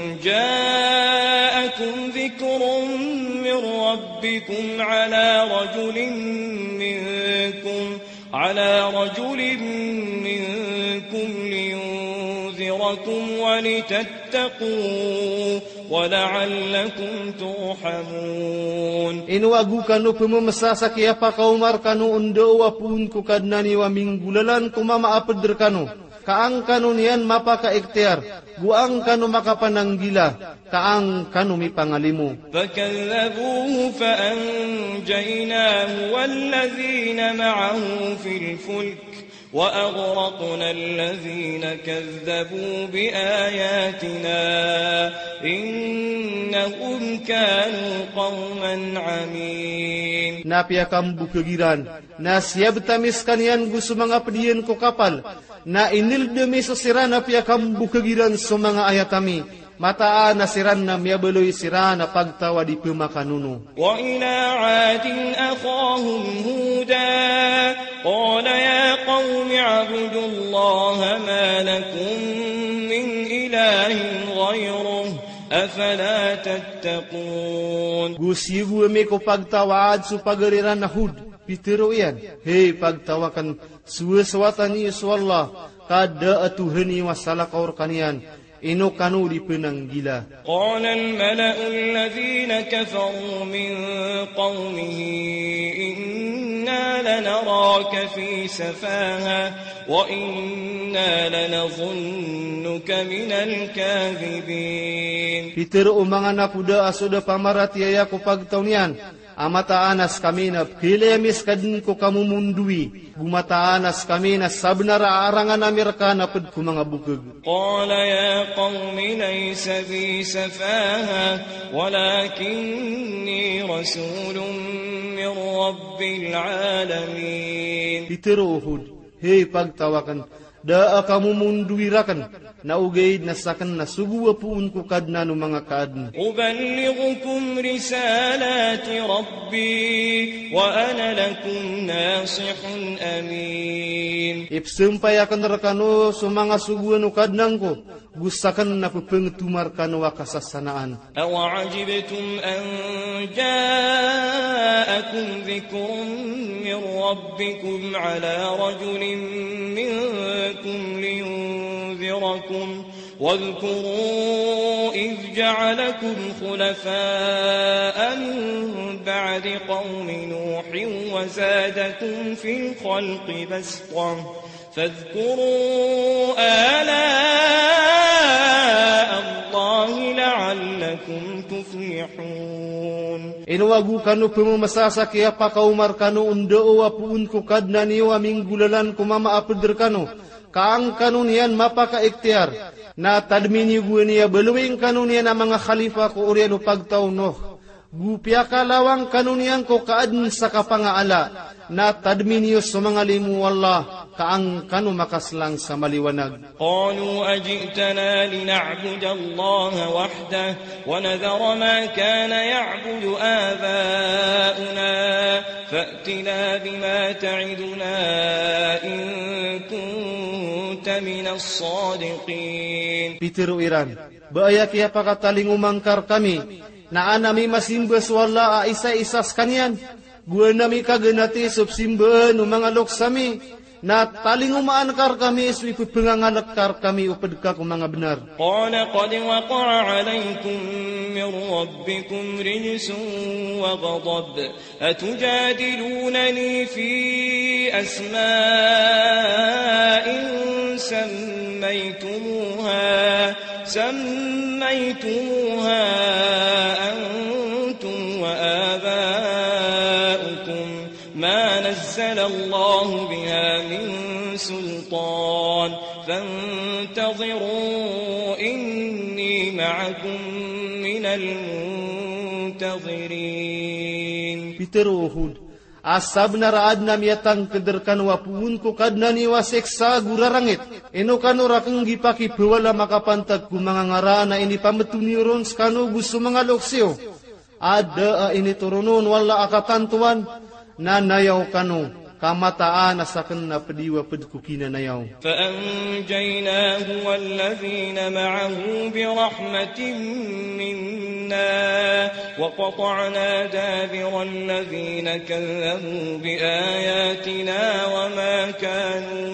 جاءكم ذكر من ربكم على رجل منكم على رجل منكم لينذركم ولتتقوا ولعلكم ترحمون. Inuwagu kanu pememesasa kaya pa kaumar kanu undo wapun ko kadnani wa minggulalan kumamaapeder kanu. Kaang kanu niyan mapaka ekter, guang kanu makapananggila, kaang kanu mipangalimu. فكذبوه فأنجيناه والذين معه في الفلك وأغرقنا الذين كذبوا بآياتنا إنهم كانوا قوما عمين. Napia kambu kegiran, na siya betamis kanian gusto mga pediyan ko kapal, na inil demi sosiran napia kambu kegiran so mga ayatami, mataan na siran na miyabeloy siran na pagtawa di pumakanunu. وإلى عاد أخاهم هودا قال يا قوم اعبدوا الله ما لكم من إله غيره أفلا تتقون. Gusibu eme ko pagtawaad su pagariran na hud, pitero yan. Hey pagtawakan suwaswatan ni Yesu Allah, kada atuhani wasala kaur kanian, ino kanu di penanggila. قال الملأ الذين كفروا من قومه إنا لنراك في سفاهة وإنا لنظنك من الكاذبين. Pitero umang anak kuda asuda pamaratiaya ko pagtaunian, amataanas kami na pilemis kadin ko kamu mundui, gumataanas kami na sabnara arangan amirka na ped ko mga bukag. قال يا قوم ليس بي سفاهة ولكني رسول من رب العالمين. Pitero uhud, hey pagtawakan, daa kamu munduirakan, naugay nasakan na suguwa puun ko kadna no mga kaadn. أبلغكم رسالات ربي وأنا لكم ناصح أمين. Ipsumpay akan rakano so mga suguwa no kadnang ko, gusakan na pupengtumar kano wakasasanaan. أوعجبتم أن جاءكم ذكر من ربكم على رجل منكم لينذركم واذكروا إذ جعلكم خلفاء من بعد قوم نوح وزادكم في الخلق بسطة فاذكروا آلاء الله لعلكم تفلحون. Inuwagu kanu pemumasa kaya pakaumar kanu undo wa puun ko kadna niwa minggulalan kumama apeder kanu kaang kanunian mapaka ikhtiar na tadmini gu niya beluing kanunian ang mga khalifa ko uriano pagtaw noh gupya ka lawang kanunian ko kaadn sa kapangaala na tadminius sa mga limu Allah kaang kanu makaslang sa maliwanag. قالوا أجئتنا لنعبد الله وحده ونذر ما كان يعبد آباؤنا فأتنا بما تعدنا إن كنت من الصادقين. Pitero Iran, baaya kaya pakataling umangkar kami na anami masimbas wala a isa-isas kanyan. Gua nami kagenati subsimbaan o mga loksami na taling umaankar kami iswi pengangalakar kami upadka ko mga benar. قال قد وقع عليكم من ربكم رجس وغضب أتجادلونني في أسماء سميتموها سميتموها أنتم وآباؤكم ما نزل الله بها من سلطان فانتظروا إني معكم من المنتظرين. Pitero Uhud, asab na raad na miyatang kederkan wapuun ko kadna ni waseksa gurarangit. Ino kano rakang gipaki pewala makapantag ku mga ngara na ini pametuniron skano gusto mga loksyo. Ada ini turunon wala akatantuan na nayaw kano kamataan asakan na pediwa pedkukina nayaw. فأنجيناه والذين معه برحمة منا وقطعنا دابر الذين كذبوا بآياتنا وما كانوا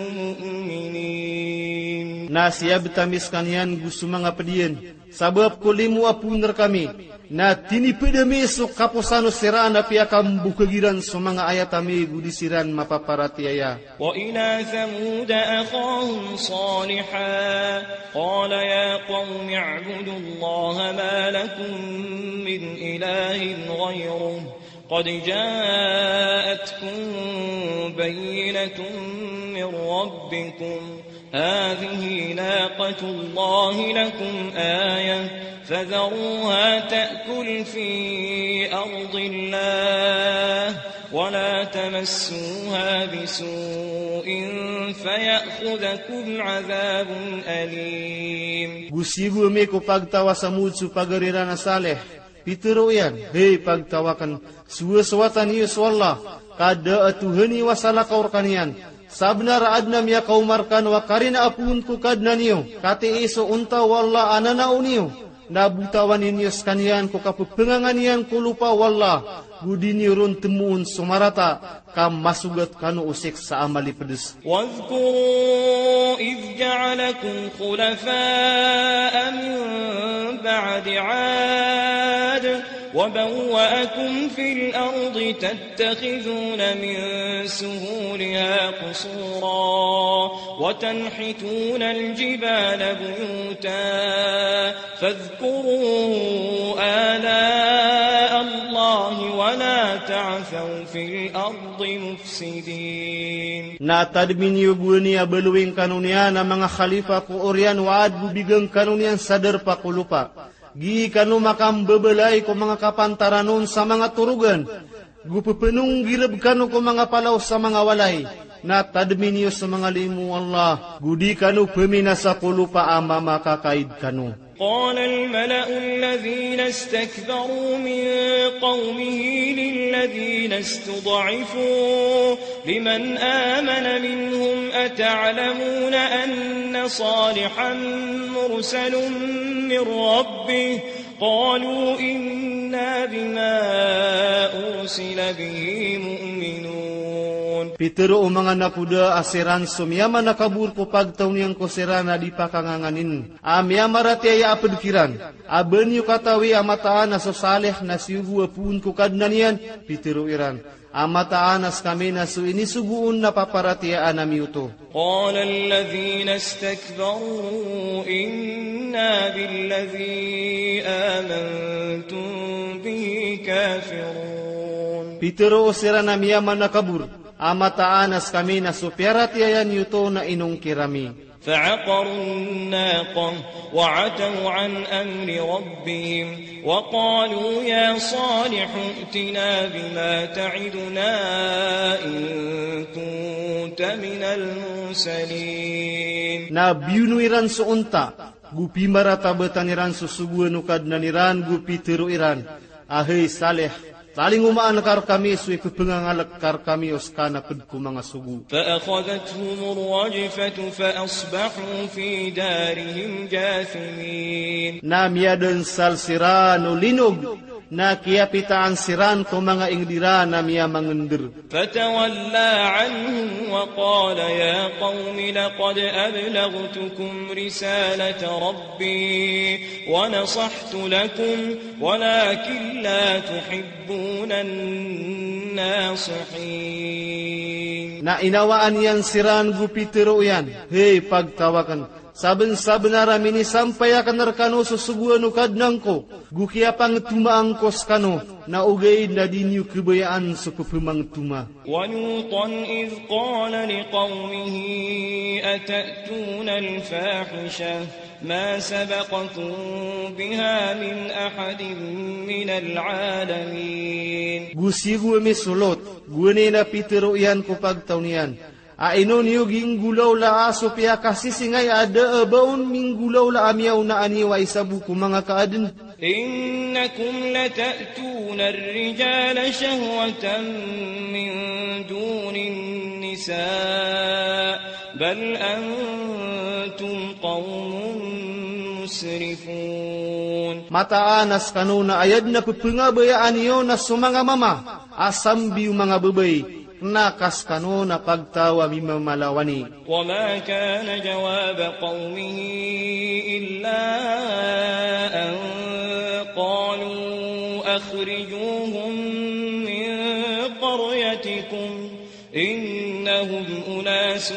مؤمنين. Nasiyab tamis kanyan gusto mga pediyan sabab kulimu apuner kami na tinipidami so kaposano sirana piakam bukagiran so mga ayatami gudisiran mapaparatiaya. وإلى ثمود أخاهم صالحا قال يا قوم اعبدوا الله ما لكم من إله غيره قد جاءتكم بينة من ربكم هذه ناقة الله لكم آية فذروها تأكل في أرض الله ولا تمسوها بسوء فيأخذكم عذاب أليم. Gusibu mi ko pagtawa sa mudso pagarira na saleh. Pituro yan, hey pagtawakan suwaswatan iyo swalla kada atuhani wasalakaur kanian. Sabna raad na miya kaumarkan wakarina apun ko kadna niyo kati iso unta wala anana uniyo nabutawan ninyo skanian ko kapupengangan niyan ko lupa wala gudi niyo ron temuun sumarata kam masugat kanu usik sa amali pedes. واذكروا إذ جعلكم خلفاء من بعد عاد وبوأكم في الأرض تتخذون من سهولها قصورا وتنحتون الجبال بيوتا فاذكروا آلاء الله ولا تعثوا في الأرض مفسدين. Natadmin niyo bunia beluing kanunian na mga khalifa ko orian waad bubigang kanunian sadar pa kulupa. Gi kanu makam bebelai ko mga kapantaranon sa mga turugan. Gupupenung girab kanu ko mga palaw sa mga walay. na tadminyo sa mga limu Allah, gudi kanu peminasa kulupa ama makakaid kanu. قال الملأ الذين استكبروا من قومه للذين استضعفوا لمن آمن منهم أتعلمون أن صالحا مرسل من ربه قالوا إنا بما أرسل به مؤمنون. Pitero o mga nakuda asiran sumyama nakabur po pagtaw niyang kusirana di pakanganganin. Amyama rati ay apedkiran. Aben yu katawi amataan na sosaleh na siyugu apun kukadnan yan. Pitero iran. Amataan as kami na su inisuguun na paparatiaan namiyuto. قال الذين استكبروا إنا بالذي آمنتم به كافرون. Pitero o sira na miyama nakabur. Amataan as kami na supyaratiayan yuto na inong kirami. فعقروا الناقة وعتوا عن أمر ربهم وقالوا يا صالح ائتنا بما تعدنا إن كنت من المرسلين. Na biyunuiran su unta, gupi maratabetaniran susuguan ukad naniran gupi teruiran. Ahai saleh, taling umaan kar kami suy kepengangalak kar kami oskana pedku mga sugu. فأخذتهم الرجفة فأصبحوا في دارهم جاثمين. Na miyadan salsiran o linog, na kiyapitaan siran ko mga ingdira na miya mangendir. فتولى عنهم وقال يا قوم لقد أبلغتكم رسالة ربي ونصحت لكم ولكن لا تحبون الناصحين. Na inawaan yan siran gupitero yan, hey pagtawakan. Saben-saben aramini sampai akan narkano susuguan ukadnang ko. Gukia pang tumaang kos kano, na ugay na dinyo kebayaan sa kupemang tuma. ولوطا إذ قال لقومه أتأتون الفاحشة ما سبقكم بها من أحد من العالمين. Gusi gue misulot, gue na pitero yan ko pagtaunian. Ainon yuging gulaw la aso piya kasi singay ada abaon minggulaw la amyaw na aniwa isabuku mga kaaden. إنكم لتأتون الرجال شهوة من دون النساء بل أنتم قوم مسرفون. Mataanas kanuna ayad na pupungabayaan iyo na sumanga mama, asam biyu mga babay. Nakas kano na pagtawa mimamalawani. وما كان جواب قومه إلا أن قالوا أخرجوهم من قريتكم إنهم أناس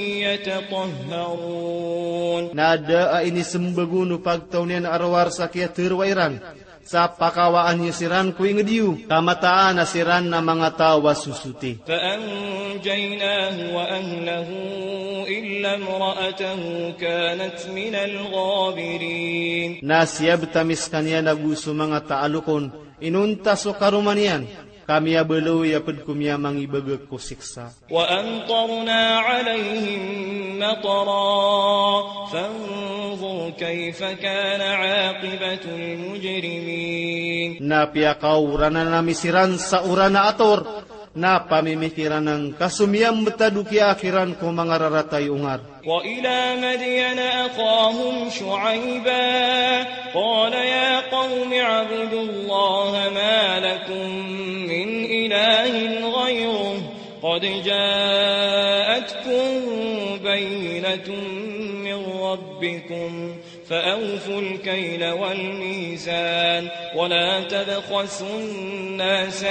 يتطهرون. Nada ini sembagunu pagtaunian arwar sakya terwairan. Sa pakawaan niyo siran ko ingediu, kamataan na siran na mga tawa susuti. فأنجيناه وأهله إلا امرأته كانت من الغابرين. Nasyab tamis kanya naguso mga taalukon, inunta so karumanian, kami abelo yapad kumya mangibagag ko siksa. وأمطرنا عليهم مطرا فانظر كيف كان عاقبة المجرمين. Napiakaw rana namisiran sa urana ator, na pamimikiran ng kasumiyam betaduki akhiran ko mga raratay ungar. وإلى مدين أخاهم شعيبا قال يا قوم اعبدوا الله ما لكم من إله غيره قد جاءتكم بينة من ربكم فأوفوا الكيل والميزان ولا تبخسوا الناس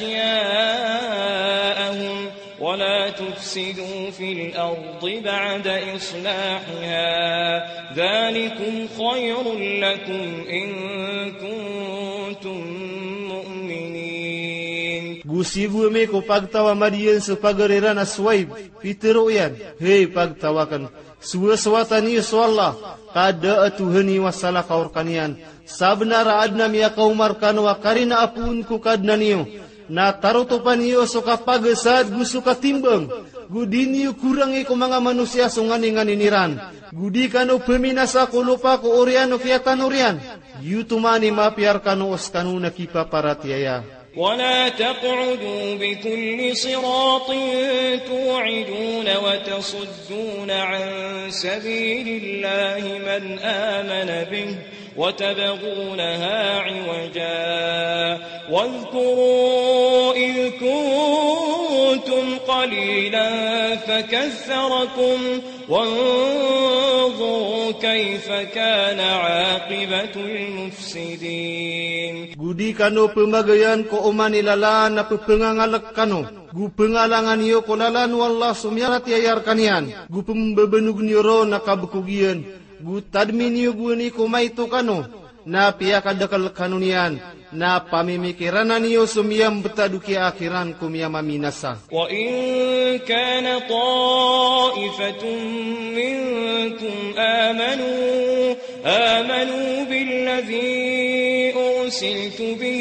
أشياءهم ولا تفسدوا في الأرض بعد إصلاحها ذلكم خير لكم إن كنتم مؤمنين. Gusi gume ko pagtawa madiyan sa pagariran aswaib, pitero yan, hey pagtawakan, suwaswatan niyo sa Allah, kada atuhani wasala kaur kanian, sabnara adna miya kaumar kanwa karina apun ko kadna niyo, na tarutupan niyo so kapagasad gusto katimbang, Gudini kurangi ko mga manusia sungan nga niniran. Gudi kanu peminasa ko lupa ko oriano kiatan orian. Yutumani mapiar kanu os kanu nakipa paratiaya. ولا تقعدوا بكل صراط توعدون وتصدون عن سبيل الله من آمن به وتبغونها عوجا واذكروا إذ كنتم قليلا فكثركم وانظروا كيف كان عاقبة المفسدين. Gudi kanu pemagayan ko umanilala na pepengangalak kanu. Gu pengalangan niyo ko lalan wallah sumyarat yayar kanian. Gu pembebenug niyo ro na kabukugian. Gu tadmi niyo gu ni ko maito kanu. Na piya kadakal kanunian. Na pamimikiran niyo sumiyam betaduki akhiran kumiyam aminasa. Wa in kana ta'ifatun minkum amanu amanu billadhi أرسلت به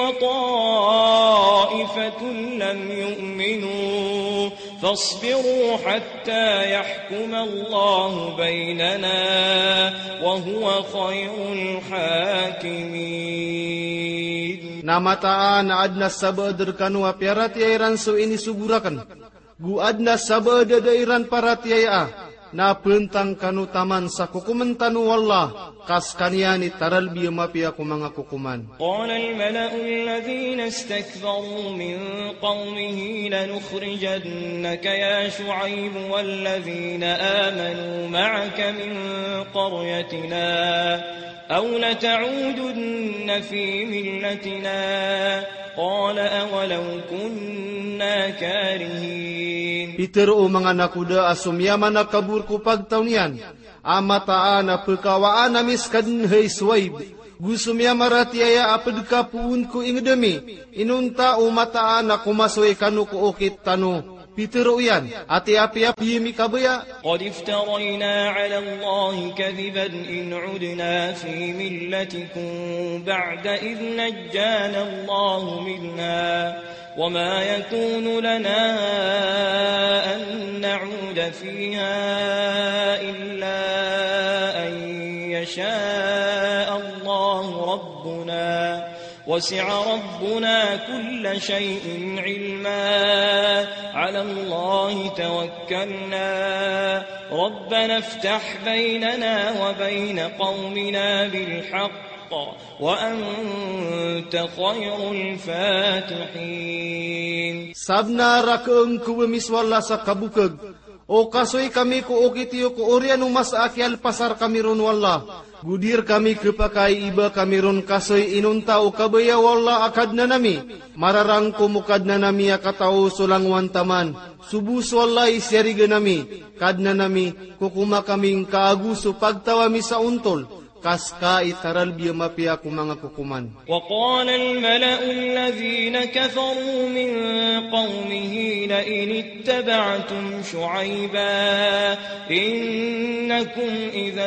وطائفة لم يؤمنوا فاصبروا حتى يحكم الله بيننا وهو خير الحاكمين. Namataan adna sabadar kanu apiarat yairan so ini sugurakan. Gu adna sabada dairan paratiaya. Na pentang kanu taman sa kukuman tanu wallah kas kaniani taral biya mapia ko mga kukuman. Qala al-mala'u alladhina istakbaru min qawmihi lanukhrijannaka ya Shu'ayb walladhina amanu ma'aka min qaryatina aw lata'udunna fi millatina qala awalaw kunna karihin. Peter o mga nakuda asumyaman na kabur ko pagtaunian. Amataan na pekawaan na miskadin hay swaib. Gusumyamaratiaya apadka puun ko ingdami. Inunta o mataan na kumasoy kanu ko okit tanu. Peter o yan. Ati api-api yimi kabaya. Qad iftarayna ala Allahi kadhiban in udna fi millatikum ba'da idh najjana Allahu minha. وما يكون لنا أن نعود فيها إلا أن يشاء الله ربنا وسع ربنا كل شيء علما على الله توكلنا ربنا افتح بيننا وبين قومنا بالحق وأنت خير الفاتحين. Sabna rakaeng kuwemis wala sa kabukag. O kasoy kami ko okitiyo ko orian umas akyal pasar kami ron wala. Gudir kami kepakai iba kami ron kasoy inunta o kabaya wala akad na nami. Mararang kumukad na nami akatao sulang wantaman. Subus wala isyariga nami. Kad na nami kukuma kaming kaaguso pagtawami sa untol. Kaska itaral biya mapia ko mga kukuman. وقال الملأ الذين كفروا من قومه لئن اتبعتم شعيبا إنكم إذا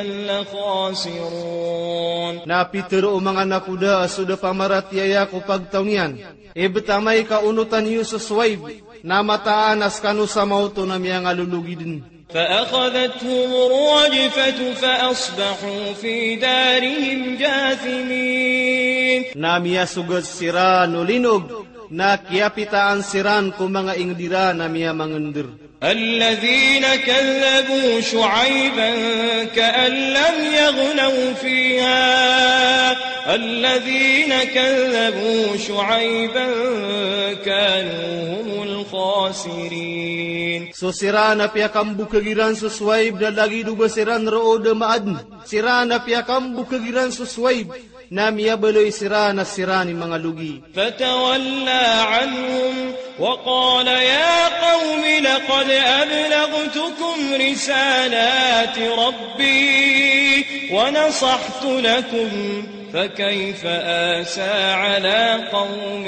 لخاسرون. Napiter o mga nakuda suda pamaratiaya ko pagtaunian. Ibetamay ka unutan yu sa swaib. Namataan as kanu sa mauto na miyang alulugidin. فأخذتهم الرجفة فأصبحوا في دارهم جاثمين. Namiya sugod sira nulinog, na kiyapitaan siran ko mga ingdira namiya mangendir. الذين كذبوا شعيبا كأن لم يغنوا فيها الذين كذبوا شعيبا كانوا هم الخاسرين. So sirana piakambu kegiran suswaib na lagi duba siran roo demaadn. Sirana piakambu kegiran suswaib na miya baloy sirana sirani mga lugi. فتولى عنهم وقال يا قوم لقد أبلغتكم رسالات ربي ونصحت لكم فكيف آسى على قوم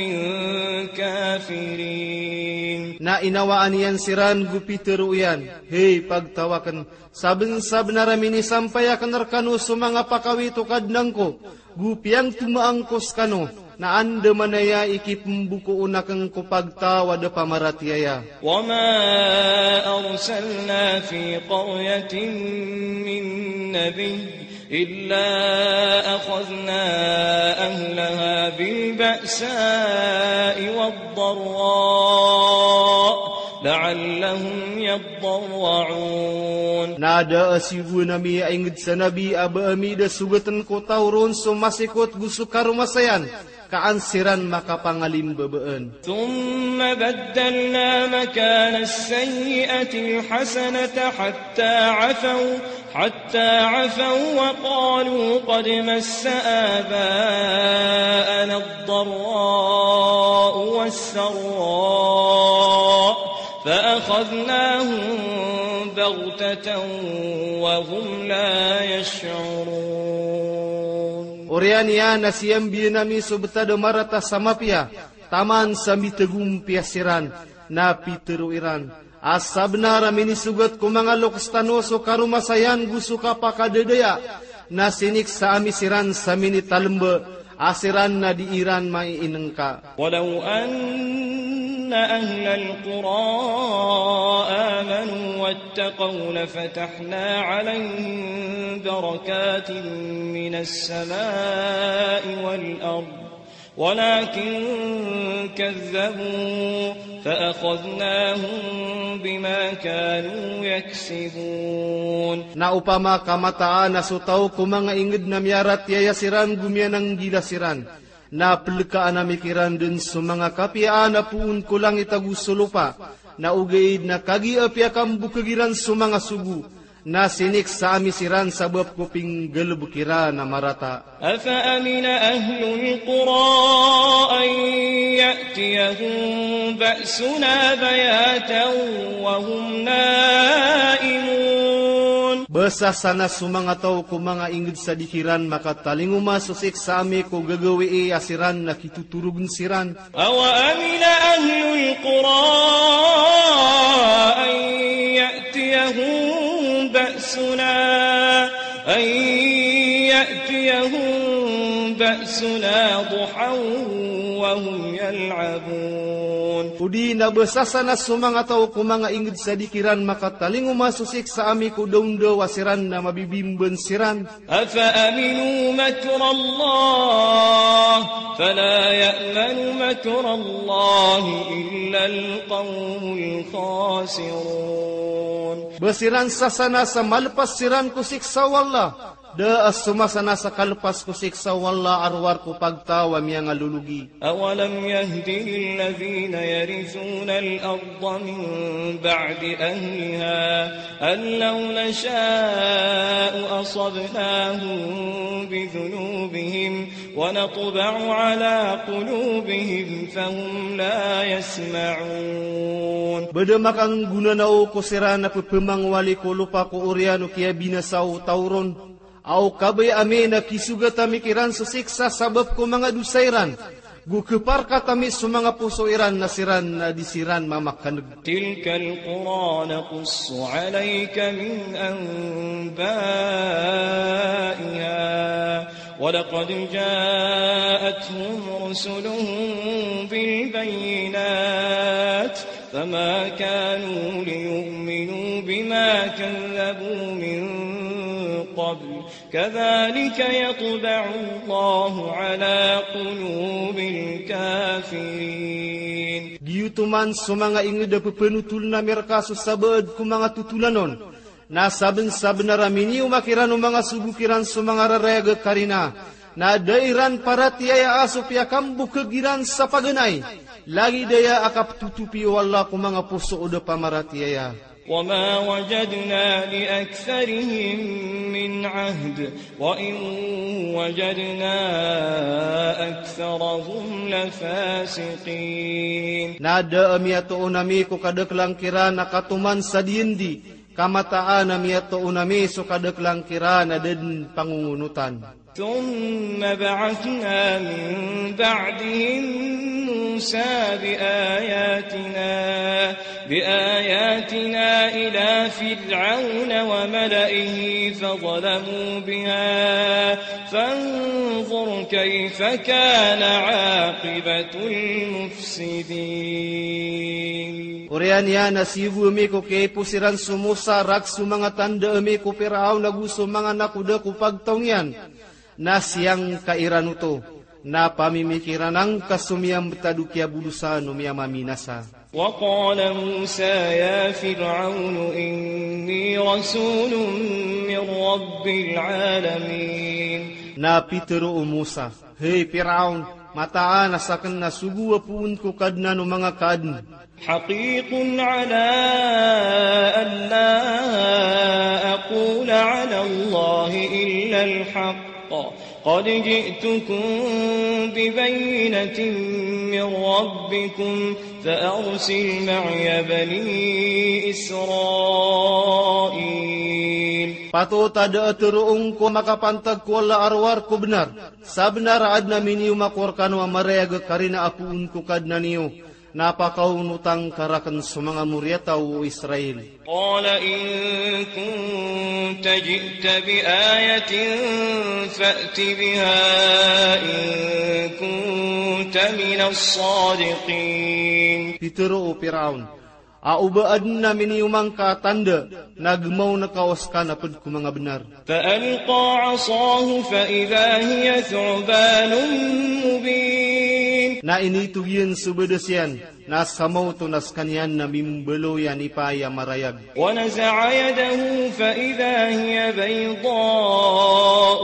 كافرين. Na inawaan yan siran gupiteru yan. Hey, pagtawakan. Saben-saben naramini sampayakan arkano sumanga pakawito kadnang ko. Gupiang tumaangkos kano. na anda manaya ikip mbuku unakang kupagtawa da pamaratiaya. وما أرسلنا في قرية من نبي إلا أخذنا أهلها بالبأساء والضراء لعلهم يضرعون. Nada asibu nami ingid sa nabi aba amida sugatan ko tauron sumasikot gusukar masayan kaansiran makapangalim babaan. ثم بدلنا مكان السيئة الحسنة حتى عفوا حتى عفوا وقالوا قد مس آباءنا الضراء والسراء فأخذناهم بغتة وهم لا يشعرون. Oriania nasiyam binami subtada marata samapia taman sami tegum piasiran napi teruiran asa benar amini sugat ko mga lokstanoso karumasayan gusuka pakadedaya nasinik sa amisiran sa mini talembe asiran na diiran maiinengka. ولو أن أهل القرى آمنوا واتقوا لفتحنا عليهم بركات من السماء والأرض ولكن كذبوا فأخذناهم بما كانوا يكسبون. Na upama kamataan na sutaw ko mga ingid na miyarat yayasiran gumianang gilasiran na pelkaan na mikiran dun sa mga kapiaan na puun ko lang itagusulupa na ugaid na kagiapiakam bukagiran sa mga sugu na sinik sa amisiran sa bab kuping galubukira na marata. أفأمن أهل القرى أن يأتيهم بأسنا بياتا وهم نائمون. Basa sana sumanga tao ko mga ingid sa dikiran makatalinguma susik sa ami ko gagawi asiran na kituturugun siran. أوأمن أهل القرى أن يأتيهم بأسنا أن يأتيهم بأسنا ضحى وهم يلعبون. Udi na basa na sumanga tao ko mga ingid sa dikiran makatalinguma susik sa ami ko daunda wasiran na mabibimben siran. أفأمنوا مكر الله فلا يأمن مكر الله إلا القوم الخاسرون. Besiran sasana sa malpas siran ko siksa wala. Da sumasana sa kalpas ko siksa wala arwar ko pagtawa miya nga lulugi. أولم يهد للذين يرثون الأرض من بعد أهلها أن لو نشاء أصبناهم بذنوبهم ونطبع على قلوبهم فهم لا يسمعون. Badamakang gunanaw ko sirana pepemang wali ko lupa ko uriano kia binasaw tauron. Au kabay ame na kisuga tamikiran sa siksa sabab ko mga dusairan. Gukepar katami sa mga puso iran na siran na disiran mamakanag. تلك القرى نقص عليك من أنبائها ولقد جاءتهم رسلهم بالبينات فما كانوا ليؤمنوا بما كذبوا من قبل كذلك يطبع الله على قلوب الكافرين. Giyutuman sa mga ingid na pepenutul na merkaso sabad ko mga tutulanon. Nasaben-saben na ramini umakiran o mga subukiran sa mga rarega karina. Na dairan para tiyaya aso piakam bukagiran sa paganay. Lagi daya akap tutupi wala ko mga puso o da pamaratiyaya. وما وجدنا لأكثرهم من عهد وإن وجدنا أكثرهم لفاسقين. Nada amiato unami ko kadaklang kira na katuman sa dindi, kamataan amiato unami so kadaklang kira na din pangungunutan. ثم بعثنا من بعدهم موسى بآياتنا بآياتنا إلى فرعون وملئه فظلموا بها فانظر كيف كان عاقبة المفسدين. Urian ya nasibu mi ko kay pusiran sumusa rak sumanga tanda mi ko Firaun nagu sumanga nakuda ko pagtongyan na siyang kairan uto na pamimikiran ang kasumiyang betadukya bulusa numia maminasa. وقال موسى يا فرعون إني رسول من رب العالمين. Na Pitero o Musa, hey Firaun, mataan asakan na sugu apun ko kadna no mga kadn. حقيق على أن لا أقول على الله إلا الحق قد جئتكم ببينة من ربكم فأرسل معي بني إسرائيل. Pato tada teruong ko makapantag ko la arwar ko benar. Sabnar adna miniu makorkano amarega karina apun ko kadna niyo. Napakaw nutang karakan sa mga muryata o Israel. قال إن كنت جئت بآية فأت بها إن كنت من الصادقين. Pitero o Firaun, aubaad na miniumang katanda, nagmaw na kawas ka na pad ko mga benar. فألقى عصاه فإذا هي ثعبان مبين. Na initugyan subedesyan, nasamaw to nas kanyan na mimbelo yan ipaya marayag. ونزع يده فإذا هي بيضاء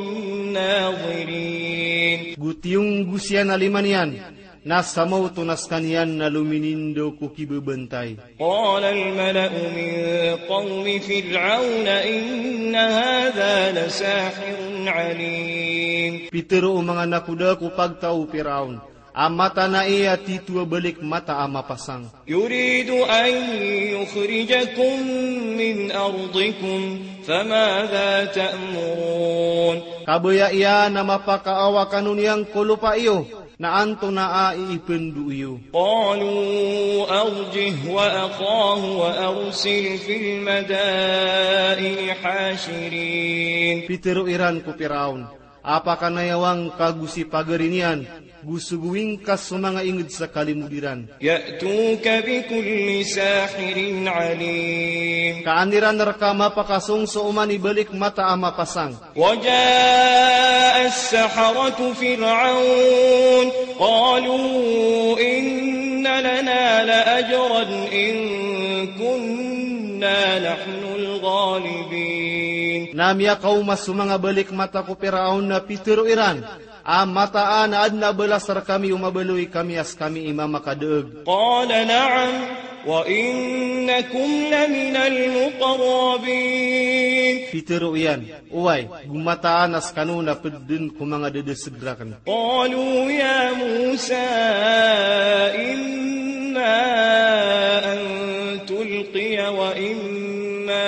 للناظرين. Gutiyong gusyan na liman yan, nasamaw to nas kanyan na luminindo ko kibebentay. قال الملأ من قوم فرعون إن هذا لساحر عليم. Pitero o mga nakuda ko pagtao Firaun, amata na iya titua balik mata ama pasang. يريد أن يخرجكم من أرضكم فماذا تأمرون. Kabaya iya na mapakaawa kanuniyang kulupa iyo, na anto na aiipendu iyo. قالوا أرجه وأخاه وأرسل في المدائن حاشرين. Pitero iran ko Firaun, apaka nayawang kagusi pagarinian, gusuguing kas sa mga ingid sa kalimudiran. يأتوك بكل ساحر عليم. Kaaniran narkama pakasong sa uman ibalik mata ama pasang. وجاء السحرة فرعون قالوا إن لنا لأجرا إن كنا نحن الغالبين. Namya kaumas sa mga balik mata ko Firaun na Pitero iran, ang mataan na adna belasar kami umabeloy kami as kami imamakadeeg. قال نعم وإنكم لمن المقربين. Pitero iyan, uway, gumataan as kanuna pedun ko mga dedesegrakan. قالوا يا موسى إما أن تلقي وإما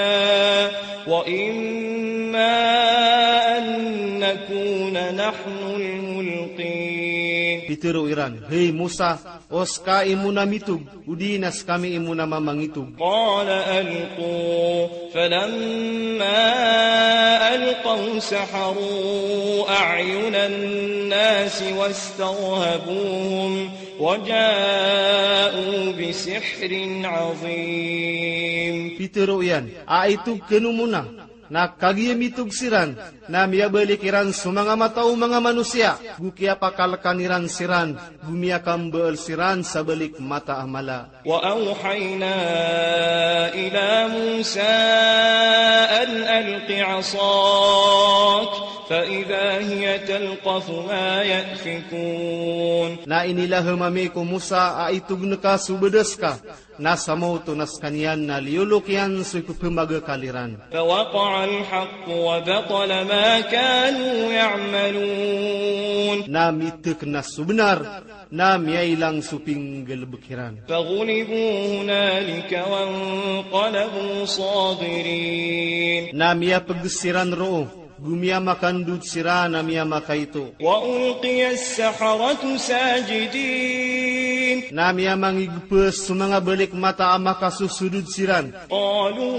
وإما أن نكون نحن الملقين. Pitero iran, hey Musa, oska imuna mitug, udinas kami imuna mamangitug. قال ألقوا فلما ألقوا سحروا أعين الناس واسترهبوهم وجاءوا بسحر عظيم. Pitero iyan, aitug kenumuna, na kagiyamitug siran, na miyabalikiran sa mga matao mga manusia, gukia pakalkaniran siran, gumiyakam baal siran sa balik mata amala. وأوحينا إلى موسى أن ألق عصاك فإذا هي تلقف ما يأفكون. Na inilahumami ko Musa, aitug naka subedes ka, nasa mo to nas kanyan na liulukyan sa kupumaga kaliran. فوقع الحق وبطل ما كانوا يعملون. Na mitek na subenar, na miyailang supinggal bekiran. فغلبوا هنالك وانقلبوا صاغرين. Na miya pagsiran roo, gumiya makandud sira na miya makaito. وألقي السحرة ساجدين. Na miya mangigpes sa mga balik mata ang makasusudud siran.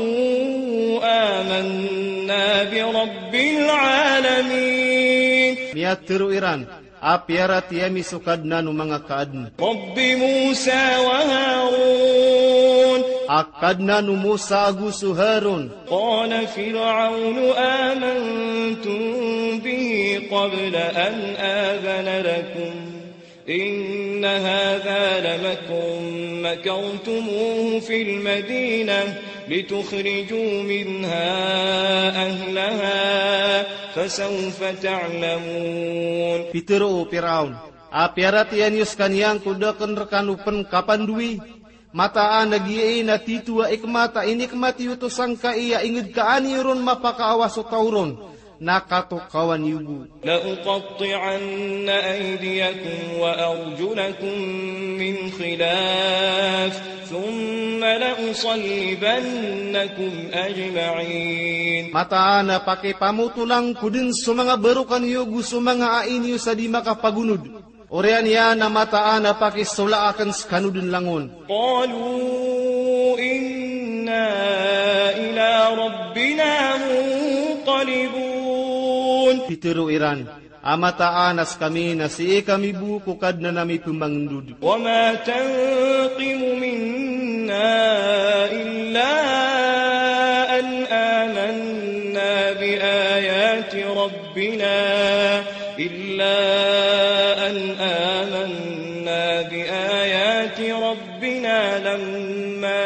قالوا آمنا برب العالمين. miya teruiran, apiara tiyami sukadna no mga kaadn. Rabbi Musa wa Harun. Akadna no Musa agusu Harun. Qala Fir'aun amantum bihi qabla an adhana lakum. إن هذا لمكر مكرتموه في المدينة لتخرجوا منها أهلها فسوف تعلمون. Pitero Firaun, apiarat ianius kaniyang kudakan rekanupen kapan duwi. Mataan nagiyain at titua ikmata inikmati utusang ka iya ingid kaaniron mapakaawas o tauron. Nakatukawan yubu. لأقطعن أيديكم وأرجلكم من خلاف ثم لأصلبنكم أجمعين. Mataana pakai pamutulang kudin sumanga berukan yugu sumanga ainiyo sa di makapagunod. Orean yan na mataana pakai sulaakan skanudin langon. قالوا إنا إلى ربنا منقلبون. Pitero Iran, amataanas kami na si kami buko kad na nami pumangdud. وما تنقم منا إلا أن آمنا بآيات ربنا إلا أن آمنا بآيات ربنا لما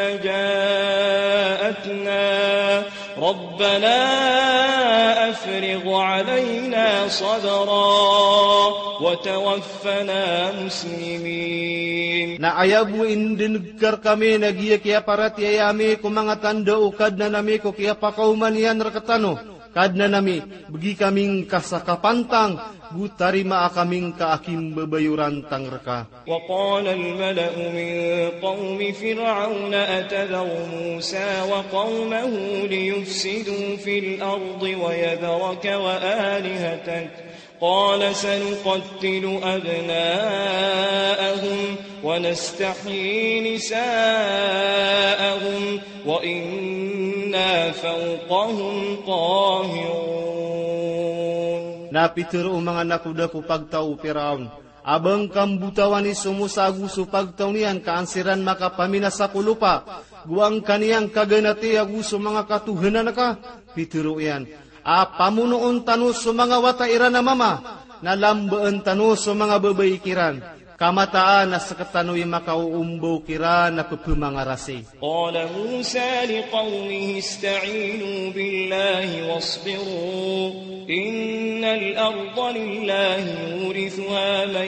جاءتنا ربنا أفرغ علينا صبرا وتوفنا مسلمين. Na ayabu indinugkar kami nagiya kaya parati ayami kung mga tanda o kad na nami ko kaya pakauman yan rakatano. Kad na nami, bagi kaming kasakapantang, gutari maa kaming kaakim babayuran tang raka. وقال الملأ من قوم فرعون أتذر موسى وقومه ليفسدوا في الأرض ويذرك وآلهتك قال سنقتل أبناءهم ونستحيي نساءهم وإنا فوقهم قاهرون. Napitero mga nakudaku pagtao Firaun. Abang kambutawan ni sumusagu su pagtao niyan kaansiran makapamina sa kulupa. Guang kaniyang kaganati aguso mga katuhanan ka. Pitero yan. Apamunoon tanus sa mga watairan na mama. Nalambaan tanus sa mga babaikiran. Kamataan na sa katanoy makauumbo kiran na pupumangarasi. Qala Musa liqawmihi ista'inu billahi wasbiru. Innal arda lillahi yurithuha man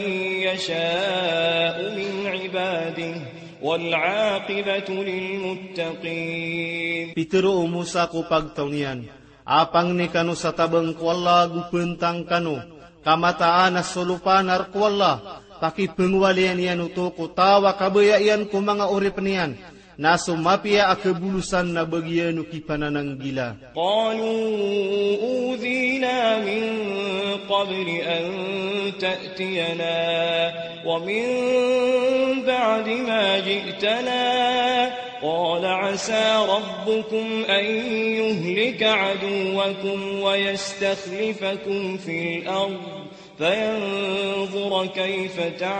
yasha'u min ibadihi. Wal'aqibatu lilmuttaqin. Pitero Musa ko pagtaunian. Apang ni kanu sa tabang kuwala gupentang kanu. Kamataan na sulupan ar kuwala. Pakipengwalian yan uto ko tawa kabayaan ko mga urip niyan. Na sumapia akabulusan na bagian ukipanan ng gila. Qalu udhina min qabli an ta'tiyana wa min ba'di ma ji'tana. قال عسى ربكم أن يهلك عدوكم ويستخلفكم في الأرض فينظر كيف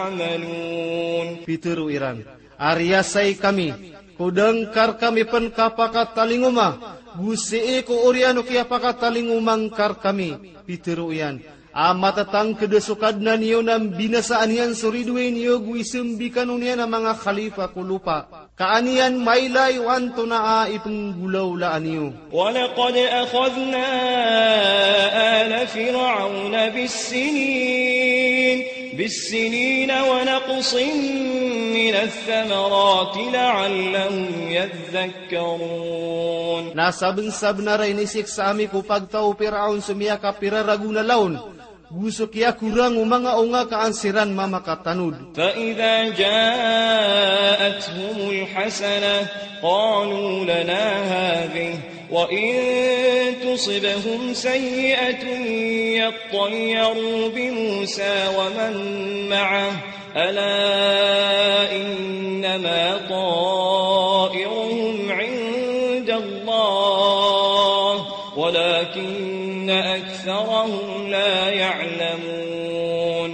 تعملون. Pitero Iran, Aryasay kami, kudangkar kami pen kapakatalinguma, gusi ko oriano kaya pakatalingumang kar kami. Pitero Iran, amatatang kedesukad na niyo ng binasaan yan suriduin niyo guisimbikan niya ng mga khalifa kulupa. Kaaniyan maylay wanto na ipenggulaw laan niyo. وَلَقَدْ أَخَذْنَا آلَ فِرْعَوْنَ بِالسِّنِينَ بِالسِّنِينَ وَنَقْصٍ مِّنَ الثَّمَرَاتِ لَعَلَّهُمْ يَذَّكَّرُونَ. Nasabensab na rin isik sa ami ko pagtao Firaun sumiya kapiraragu na laon. Gusto kaya kurang mga unga kaansiran mamakatanud. فَإِذَا جَاءَتْهُمُ الْحَسَنَةُ قَالُوا لَنَا هَذِهِ وَإِن تُصِبْهُمْ سَيِّئَةٌ يَطَّيَّرُوا بِمُوسَى وَمَن مَّعَهُ أَلَا إِنَّمَا طَائِرُهُمْ عِندَ اللَّهِ وَلَكِنَّ أَكْثَرَهُمْ لَا يَعْلَمُونَ.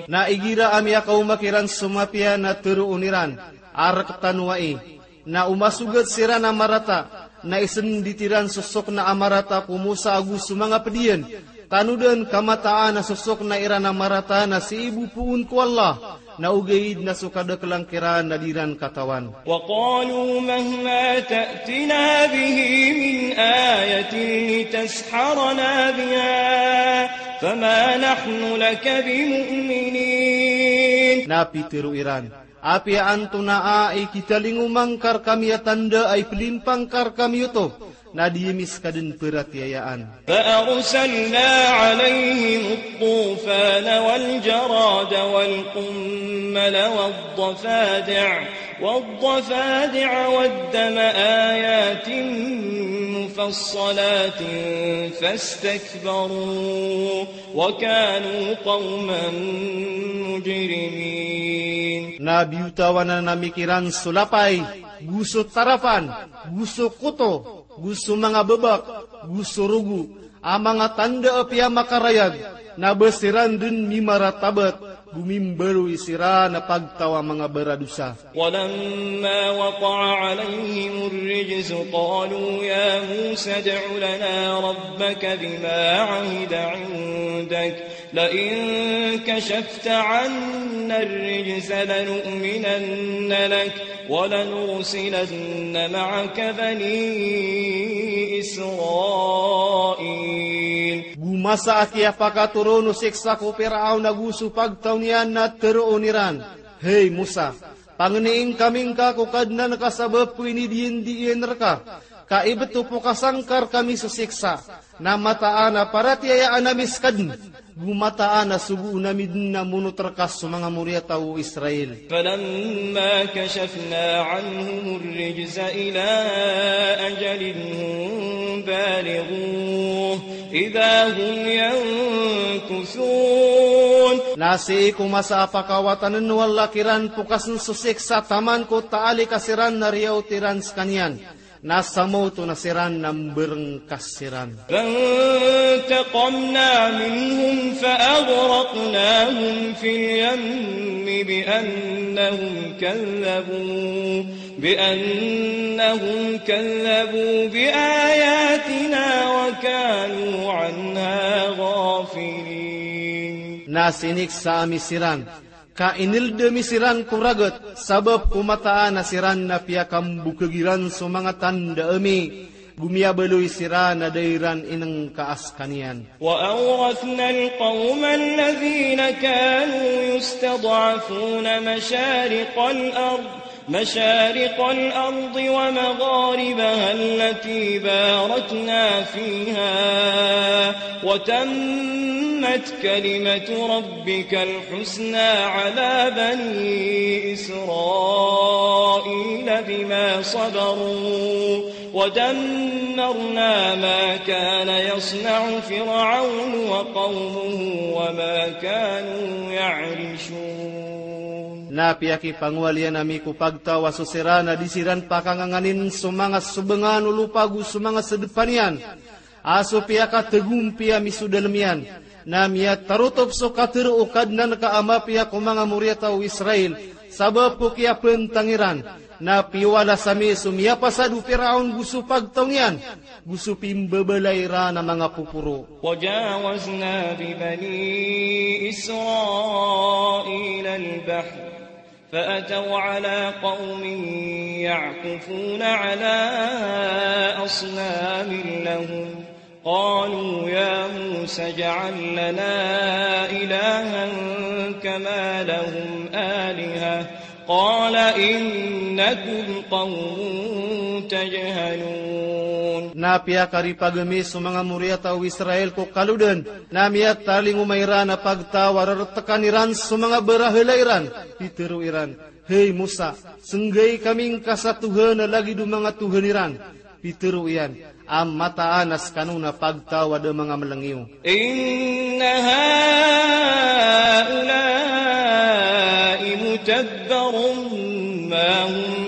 Na igira amia kaum makiran sumapia na turu uniran arak tanuai na umasugat sirana marata na isen ditiran sosok na amarata ku Musa agus sumanga pedian tanudan kamataan na sosok na irana marata na si ibu puun ku Allah na ugaid na sukada kelangkiran na diran katawan. Wa qalu mahma ta'tina bihi min ayatin litasharana biha fama nahnu laka bimu'minin. Napi tiru iran api antuna ai kita lingumangkar kami tanda ai pelimpangkar kami yuto na diyemis kaden peratiayaan. Fa'arsalna alaihim at-tufan wal-jarad wal-qummal wad-dafadi' wad-dafadi' wad-dam ayatin mufassalatin fastakbaru wa kanu qauman mujrimin. Nabi utawana na mikiran sulapay, gusto tarapan, gusto kuto, gusto mga bebak, gusto rugu, ang mga tanda apya makarayag, na besiran din mimaratabat, bumimbaru isira na pagtawa mga beradusa. وَلَمَّا وَقَعَ عَلَيْهِمُ الرِّجْزُ قَالُوا يَا مُوسَى ادْعُ لَنَا رَبَّكَ بِمَا عَهِدَ عِندَكَ لَئِن كَشَفْتَ عَنَّا الرِّجْزَ لَنُؤْمِنَنَّ لَكَ وَلَنُرْسِلَنَّ مَعَكَ بَنِي إِسْرَائِيلَ. Gumasa akia pakaturono siksa ko Firaun na gusto pagtaunian na terooniran. Hey Musa, pangniing kaming kakukad na nakasabab ko inidiin-diin raka. Kaibeto po kasangkar kami susiksa, na mataan na paratiayaan na miskadn. Gumataan na subu namid na munutrakas sa mga murya tao Israel. فَلَمَّا كَشَفْنَا عَنْهُمُ الرِّجْزَ إِلَىٰ أَجَلٍ هُمْ بَالِغُوهُ إِذَا هُمْ يَنكُثُونَ. Nasi kumasa apakawatanan wala kiran pukasan susiksa taman ko taali kasiran na riyaw tiran skanian. Nasa mo to nasiran ng berengkasiran. فانتقمنا منهم فأغرقناهم في اليم بأنهم كذبوا بأنهم كذبوا بآياتنا وكانوا عنها غافلين. Nasinik sa amisiran. Kainil demisiran kuragat sabab kumataan na siran na piyakam bukagiran so mga tanda emi gumia beloy siran na dairan inang kaaskanian. Wa awrathna alqawma alladhina kanu yustad'afuna mashariq al-ard مشارق الأرض ومغاربها التي باركنا فيها وتمت كلمة ربك الحسنى على بني إسرائيل بما صبروا ودمرنا ما كان يصنع فرعون وقومه وما كانوا يعرشون. Napiaki pangwalian nami ku pagtawa susirana disiran pakanganganin sumanga subengan ulupagu sumanga sedepanian aso piaka tegum pia misudalemian namia tarutup so kateru ukadnan ka ama pia kumanga muria tau Israel sabab ku kia pentangiran na piwala sami sumia pasadu Firaun gusu pagtaunian gusu pimbebelaira na mga pupuro. Wajawazna bi bani Israil al-bahr فأتوا على قوم يعكفون على أصنام لهم قالوا يا موسى اجعل لنا إلها كما لهم آلهة قال إنكم قوم تجهلون. Napia kari pagami sa mga murya tao Israel ko kaludan. Namia taling umayra na pagtawar tekaniran sa mga berahilairan. Ditiru iran. Hey Musa, senggay kaming kasatuhan na lagi do mga tuhaniran. Ditiru iyan. Ang mataanas kanuna pagtawa do mga malangiw. Inna haulai mutabbarun ma hum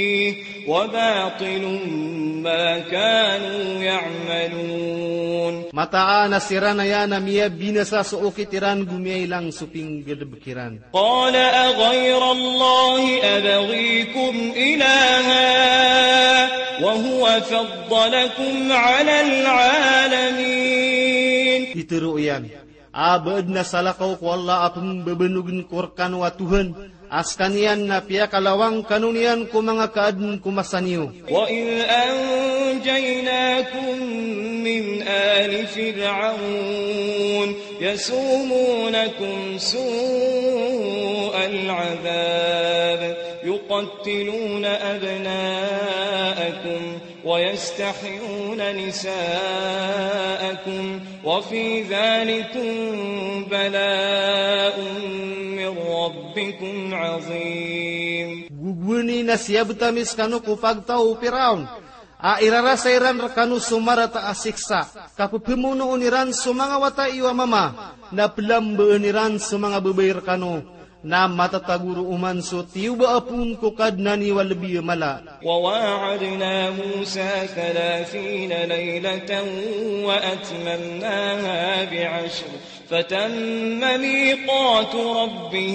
fihi wa batilun ما كانوا يعملون. mataan na sirana yan na miya binasa sa ukitiran gumiyay lang suping gadabakiran. قال أغير الله أبغيكم إلها وهو فضلكم على العالمين. Ituro yan. Abad na salakaw ko Allah apong babanugin korkan wa Tuhan. Askanian na piya kalawang kanunian ko mga kaadun kumasaniyo. وَإِذْ أَنْجَيْنَاكُمْ مِنْ آلِ فِرْعَوْنَ يَسُومُونَكُمْ سُوءَ الْعَذَابِ يُقَتِّلُونَ أَبْنَاءَكُمْ وَيَسْتَحْيُونَ نِسَاءَكُمْ وَفِي ذَلِكُمْ بَلَاءٌ مِّن رَّبِّكُمْ عَظِيمٌ. Guguni na siya butamis kanu kupag tao Firaun. A irarasairan rakanu sumarata asiksa. Kapupimuno uniran sumanga wata iwa mama. Na pelambe uniran sumanga bebayar kanu. Na matataguro uman so tiuba apun kukadnani walabi mala. وواعدنا موسى ثلاثين ليلة وأتممناها بعشر فتم ميقات ربه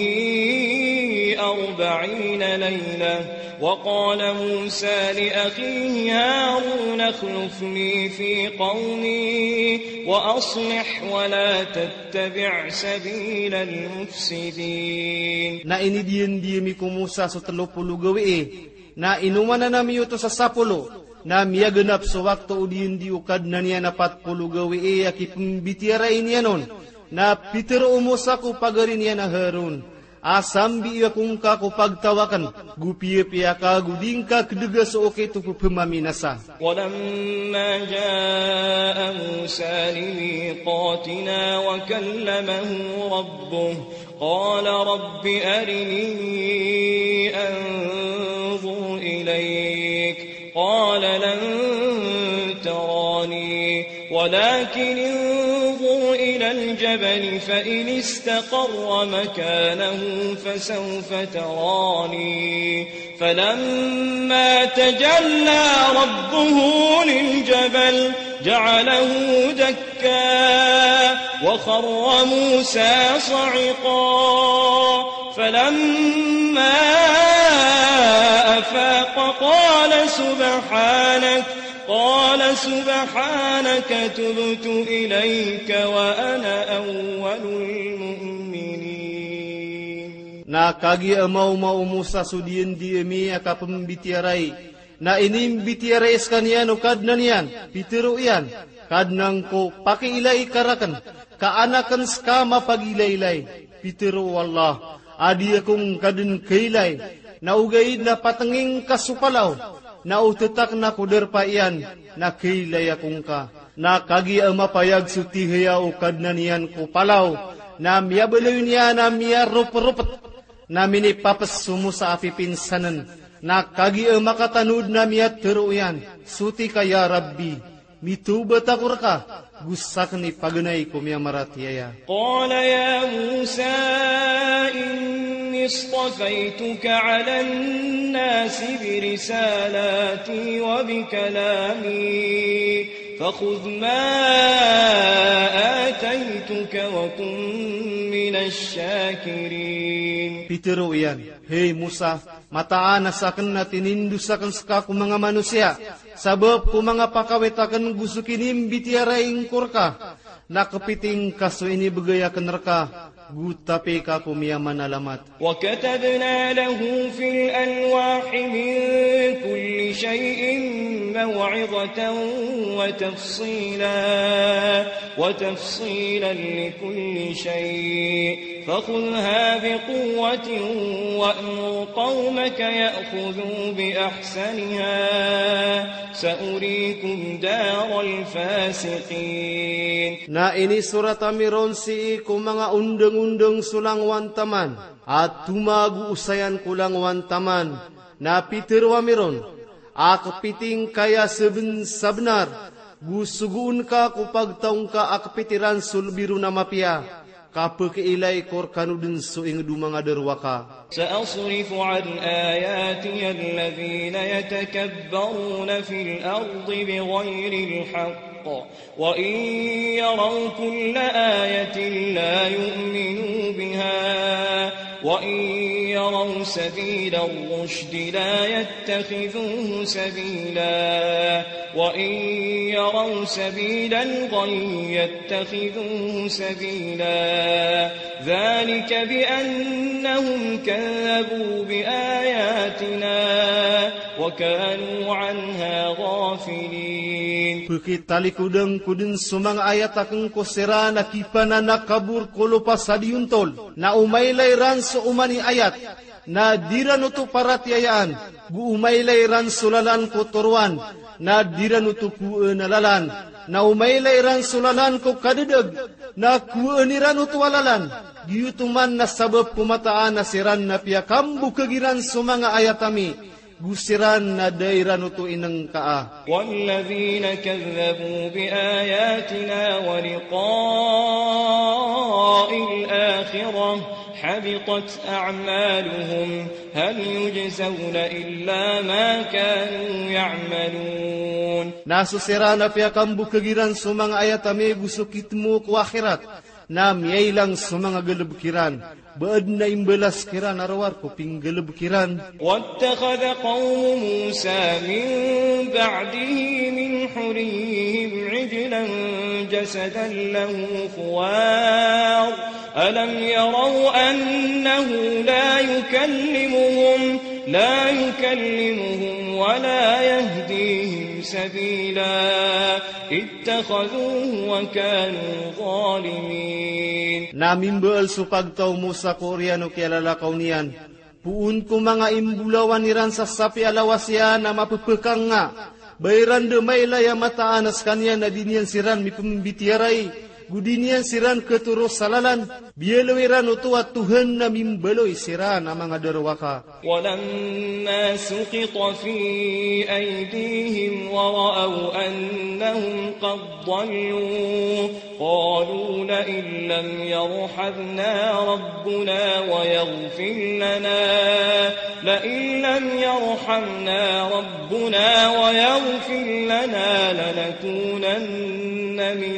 أربعين ليلة وقال موسى لأخيه هارون اخلفني في قومي وأصلح ولا تتبع سبيل المفسدين. Na inidiyan diyami ko Musa sa talupulu gawi na inuman na nami ito sa sapulo na miyaganap sa wakto udiyan di ukad na niya na patpulo gawi akipong bitira niya nun na pitero umusa ko pagarin niya na Harun. Asambi iya kung ka ko pagtawakan, gupiya-piya ka, guding ka keduga so okay to pumaminasa. وَلَمَّا جَاءَ مُوسَى لِمِيقَاتِنَا وَكَلَّمَهُ رَبُّهُ قَالَ رَبِّ أَرِنِي أَنظُرْ إِلَيْكَ قَالَ لَن تَرَانِي وَلَكِنِ انظُرْ إِلَى الْجَبَلِ فَإِنِ اسْتَقَرَّ مَكَانَهُ فَسَوْفَ تَرَانِي فَلَمَّا تَجَلَّى رَبُّهُ لِلْجَبَلِ جَعَلَهُ دَكًّا وَخَرَّ مُوسَى صَعِقًا فَلَمَّا أَفَاقَ قَالَ سُبْحَانَكَ قال سبحانك تبت إليك وأنا أول المؤمنين. Na kagi amaw mau Musa sudian di emi aka pembitiarai. Na inim bitiarai skanian o kadnan yan, pitiro yan. Kadnang ko pakiilay karakan, kaanakan skama pagilaylay. Pitiro Allah, adi akong kadun kailay. Naugaid na patanging kasupalaw. Na utetak na kuder pa iyan, na kailay akong ka. Na kagi ang mapayag sutihaya o kadnanian ko palaw, na miyabalaw niya na miyarup-rupat, na minipapas sumo sa apipinsanan, na kagi ang makatanud na miyatero yan, suti kaya Rabbi, mitubat ako ka, gusak ni paganay ko miya maratiyaya. Qala ya Musa, اصطفيتك على الناس برسالاتي وبكلامي فخذ ما آتيتك وكن من الشاكرين. Pitero iyan, hey Musa, mataan asakan na tinindusakan sa kung mga manusia, sabab kung mga pakawitakan gusukinim bitiaraing kurka, nakapiting kaso inibagayakan raka, gutapi ka kumiyaman alamat. وَكَتَبْنَا لَهُ فِي الْأَلْوَاحِ مِنْ كُلِّ شَيْءٍ مَوْعِظَةً وَتَفْصِيلًا وَتَفْصِيلًا لِكُلِّ شَيْءٍ فَخُذْهَا بِقُوَّةٍ وَأْمُرْ قَوْمَكَ يَأْخُذُوا بِأَحْسَنِهَا سَأُرِيكُمْ دَارَ الْفَاسِقِينَ. Na ini surat amiron si kung mga undang-undang sulang wantaman at tumagu usayan kulang wantaman na pitirwa miron akapiting kaya seben sabenar gusugun ka kupag taong ka akapitiran sulbiru na mapia Kapa keilay kor kanudin so ing dumang aderwaka. سأصرف عن آياتي الذين يتكبرون في الأرض بغير الحق وإن يروا كل آية لا يؤمنوا بها وإن يروا سبيل الرشد لا يتخذوه سبيلا وإن يروا سبيل الغي يتخذوه سبيلا ذلك بأنهم كذبوا بآياتنا وكانوا عنها غافلين. Bukit tali kudeng kudeng sumang ayat akeng kosera na kipana na kabur kolopa sadiuntol na umaylay ran so umani ayat na diran uto paratiayaan gu umaylay ran sulalan ko torwan na diran uto kuenalalan na umaylay ran sulalan ko kadedeg na kueniran uto walalan giyutuman na sabab kumataan na siran na piakambu kegiran sumanga ayatami gusiran na dairan uto inang kaa. والذين كذبوا بآياتنا ولقاء الآخرة حبطت أعمالهم هل يجزون إلا ما كانوا يعملون. Nasusiran na piakambu kegiran sumanga ayatami gusukitmu ku akhirat na miyailang sumanga gelebkiran. Baad na imbelas kiran arawar ko pinggeleb kiran. واتخذ قوم موسى من بعده من حليهم عجلا جسدا له خوار ألم يروا أنه لا يكلمهم لا يكلمهم ولا يهديهم سبيلا اتخذوه وكانوا ظالمين. Namimbel supagtaw mo sa Koreano kialala kaunian. Puun ko mga imbulawan niran sa sapi alawasya na mapupekang nga. Bayran de mailaya mataanas kanya na dinian siran mi pembitiaray. Gudinian siran keturus salalan. Bielawiran utuwa Tuhan na mimbeloy siran ang mga derwaka. ولما سقط في أيديهم ورأوا أنهم قد ضلوا قالوا لئن لم يرحمنا ربنا ويغفر لنا لئن لم يرحمنا ربنا ويغفر لنا لنكونن من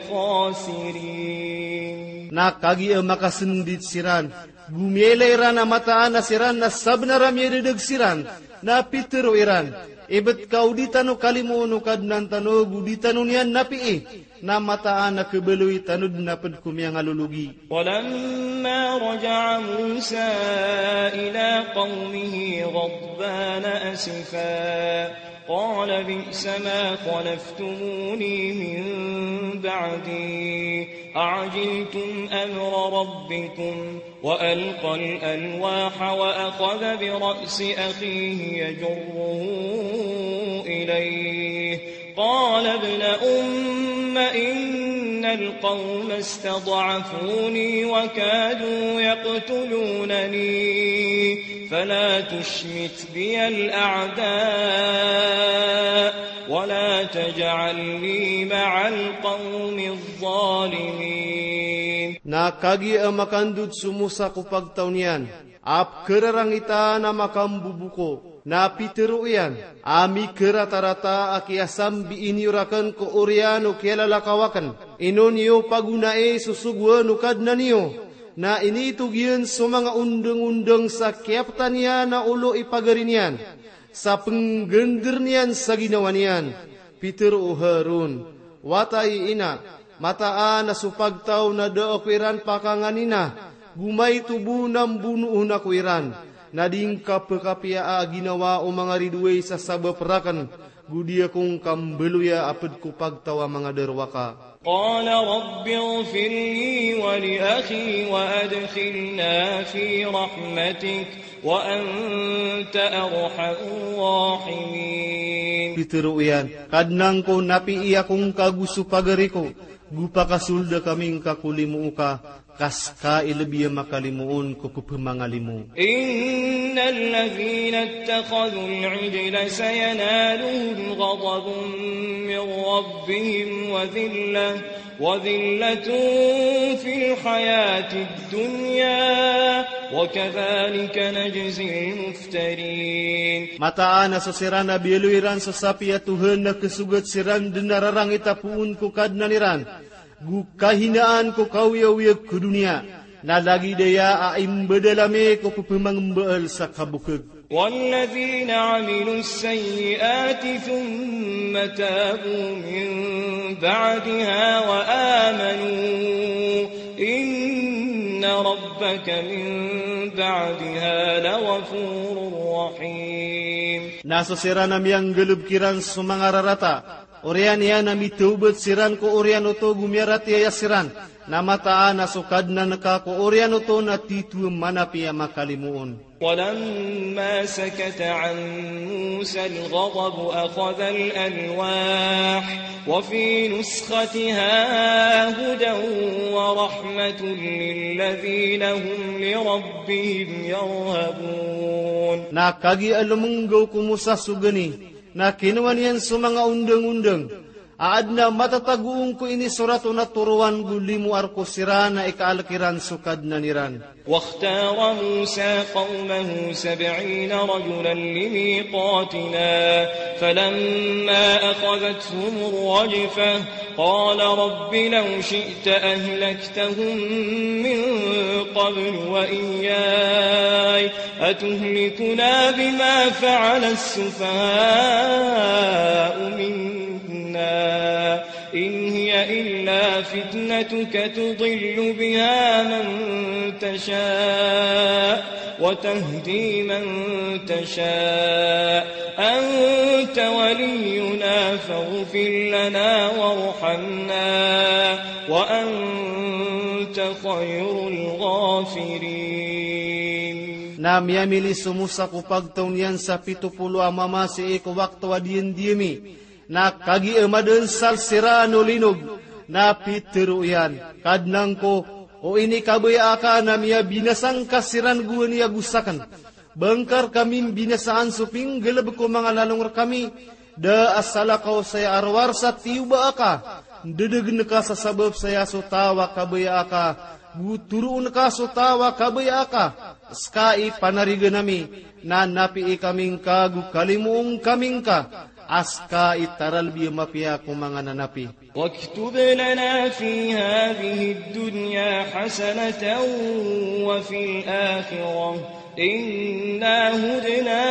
الخاسرين. Nakagi ang makasendit siran. Gumielay ran na mataan na siran na sabnaram yededeg siran. Na pitero iran. Ibet kau ditano kalimuno kadnan tano guditano niyan napi na mataan na kebeloy tanud na pedkumyang alulugi. ولما رجع موسى إلى قومه غضبان أسفا قال بئس ما خلفتموني من بعدي أعجلتم أمر ربكم وألقى الألواح وأخذ برأس أخيه يجره إليه قال ابن أم إن القوم استضعفوني وكادوا يقتلونني فلا تشمت بي الأعداء ولا تجعلني مع القوم الظالمين. Nakagi ang makandud sumusa ko pagtaunian. Ap kerarang ita na makambubuko. Na pitero iyan. Ami keratarata akiasam biiniurakan ko oriano kielalakawakan. Inonyo pagunae susugwa nukad na niyo. Na initugian sa mga undang-undang sa kiaptan niya na ulo ipagarin sa penggender niyan sa ginawa niyan. Peter o Harun, watay ina, mataan na supagtaw na daokwiran pakanganina, gumay tubo ng bunuo na kwiran, nading kapakapia ginawa o mga ridway sa sabaparakan, gudiya kong kambeluya apad ko pagtawa mga derwaka. قال رب اغفر لي ولأخي وأدخلنا في رحمتك وأنت أرحم الراحمين. Pitero iyan, kadnang ko napi iya kong kagusto pagariko, gupa kasulda kaming kakulimu ka, kaska ilabiya makalimuon ko kupamangalimu. إن الذين اتخذوا العجل سينالهم غضب من ربهم وذلة وذلة في الحياة الدنيا وكذلك نجزي المفترين. Mataan sa sirana biluiran sa sapi at Tuhan na kasugat siran dinararang itapuun ko kadnaniran. Gukahinaan ko kawiyawiyak ke dunia. Na lagi daya aim bedalame ko pupemangbaal sa kabukag. والذين عملوا السيئات ثم تابوا من بعدها وآمنوا إن ربك من بعدها لغفور رحيم. Naso siran namiyang gelub kiran sumangararata. Orian ya nami taubat siran ko orian oto gumiarat ya siran. Namataan nasukad na naka ko orian oto na titu manapi ya makalimuon. ولما سكت عن موسى الغضب أخذ الألواح وفي نسختها هدى ورحمة للذين هم لربهم يرهبون. Nakagi alumunggaw ko Musa sugani na kinuwan yan sa mga undang-undang. Aad na matataguong ko ini surato na turuan gulimu arko sirana ikaalkiran sukad na niran. واختار موسى قومه سبعين رجلا لميقاتنا فلما أخذتهم الرجفة قال رب لو شئت أهلكتهم من قبل وإياي أتهلكنا بما فعل السفهاء منا إن هي إلا فتنتك تضل بها من تشاء وتهدي من تشاء أنت ولينا فاغفر لنا وارحمنا وأنت خير الغافرين. Nam yamili sumusa ko pagtaunyan sa pitupulo amama si iko waktu wadiyan diyemi. Na kagi emaden sal sirano linog na piteruyan kadnang ko o ini kabaya ka na miya binasang kasiran guwa niya gusakan bangkar kami binasaan suping gelab ko mga lalong kami da asala ko saya arwar sa tiuba ka dedag na ka sa sabab saya sutawa kabaya ka buturuun ka sutawa kabaya ka skai panariga nami na napi kaming kagu kalimung kaming ka aska itaral biya mapia ko mga nanapi. واكتب لنا في هذه الدنيا حسنة وفي الآخرة إنا هدنا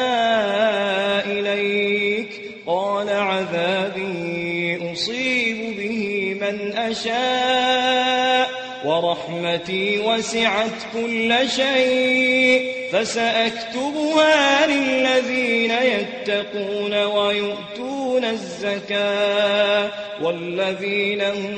إليك قال عذابي أصيب به من أشاء ورحمتي وسعت كل شيء فسأكتبها للذين يتقون ويؤتون الزكاة والذين هم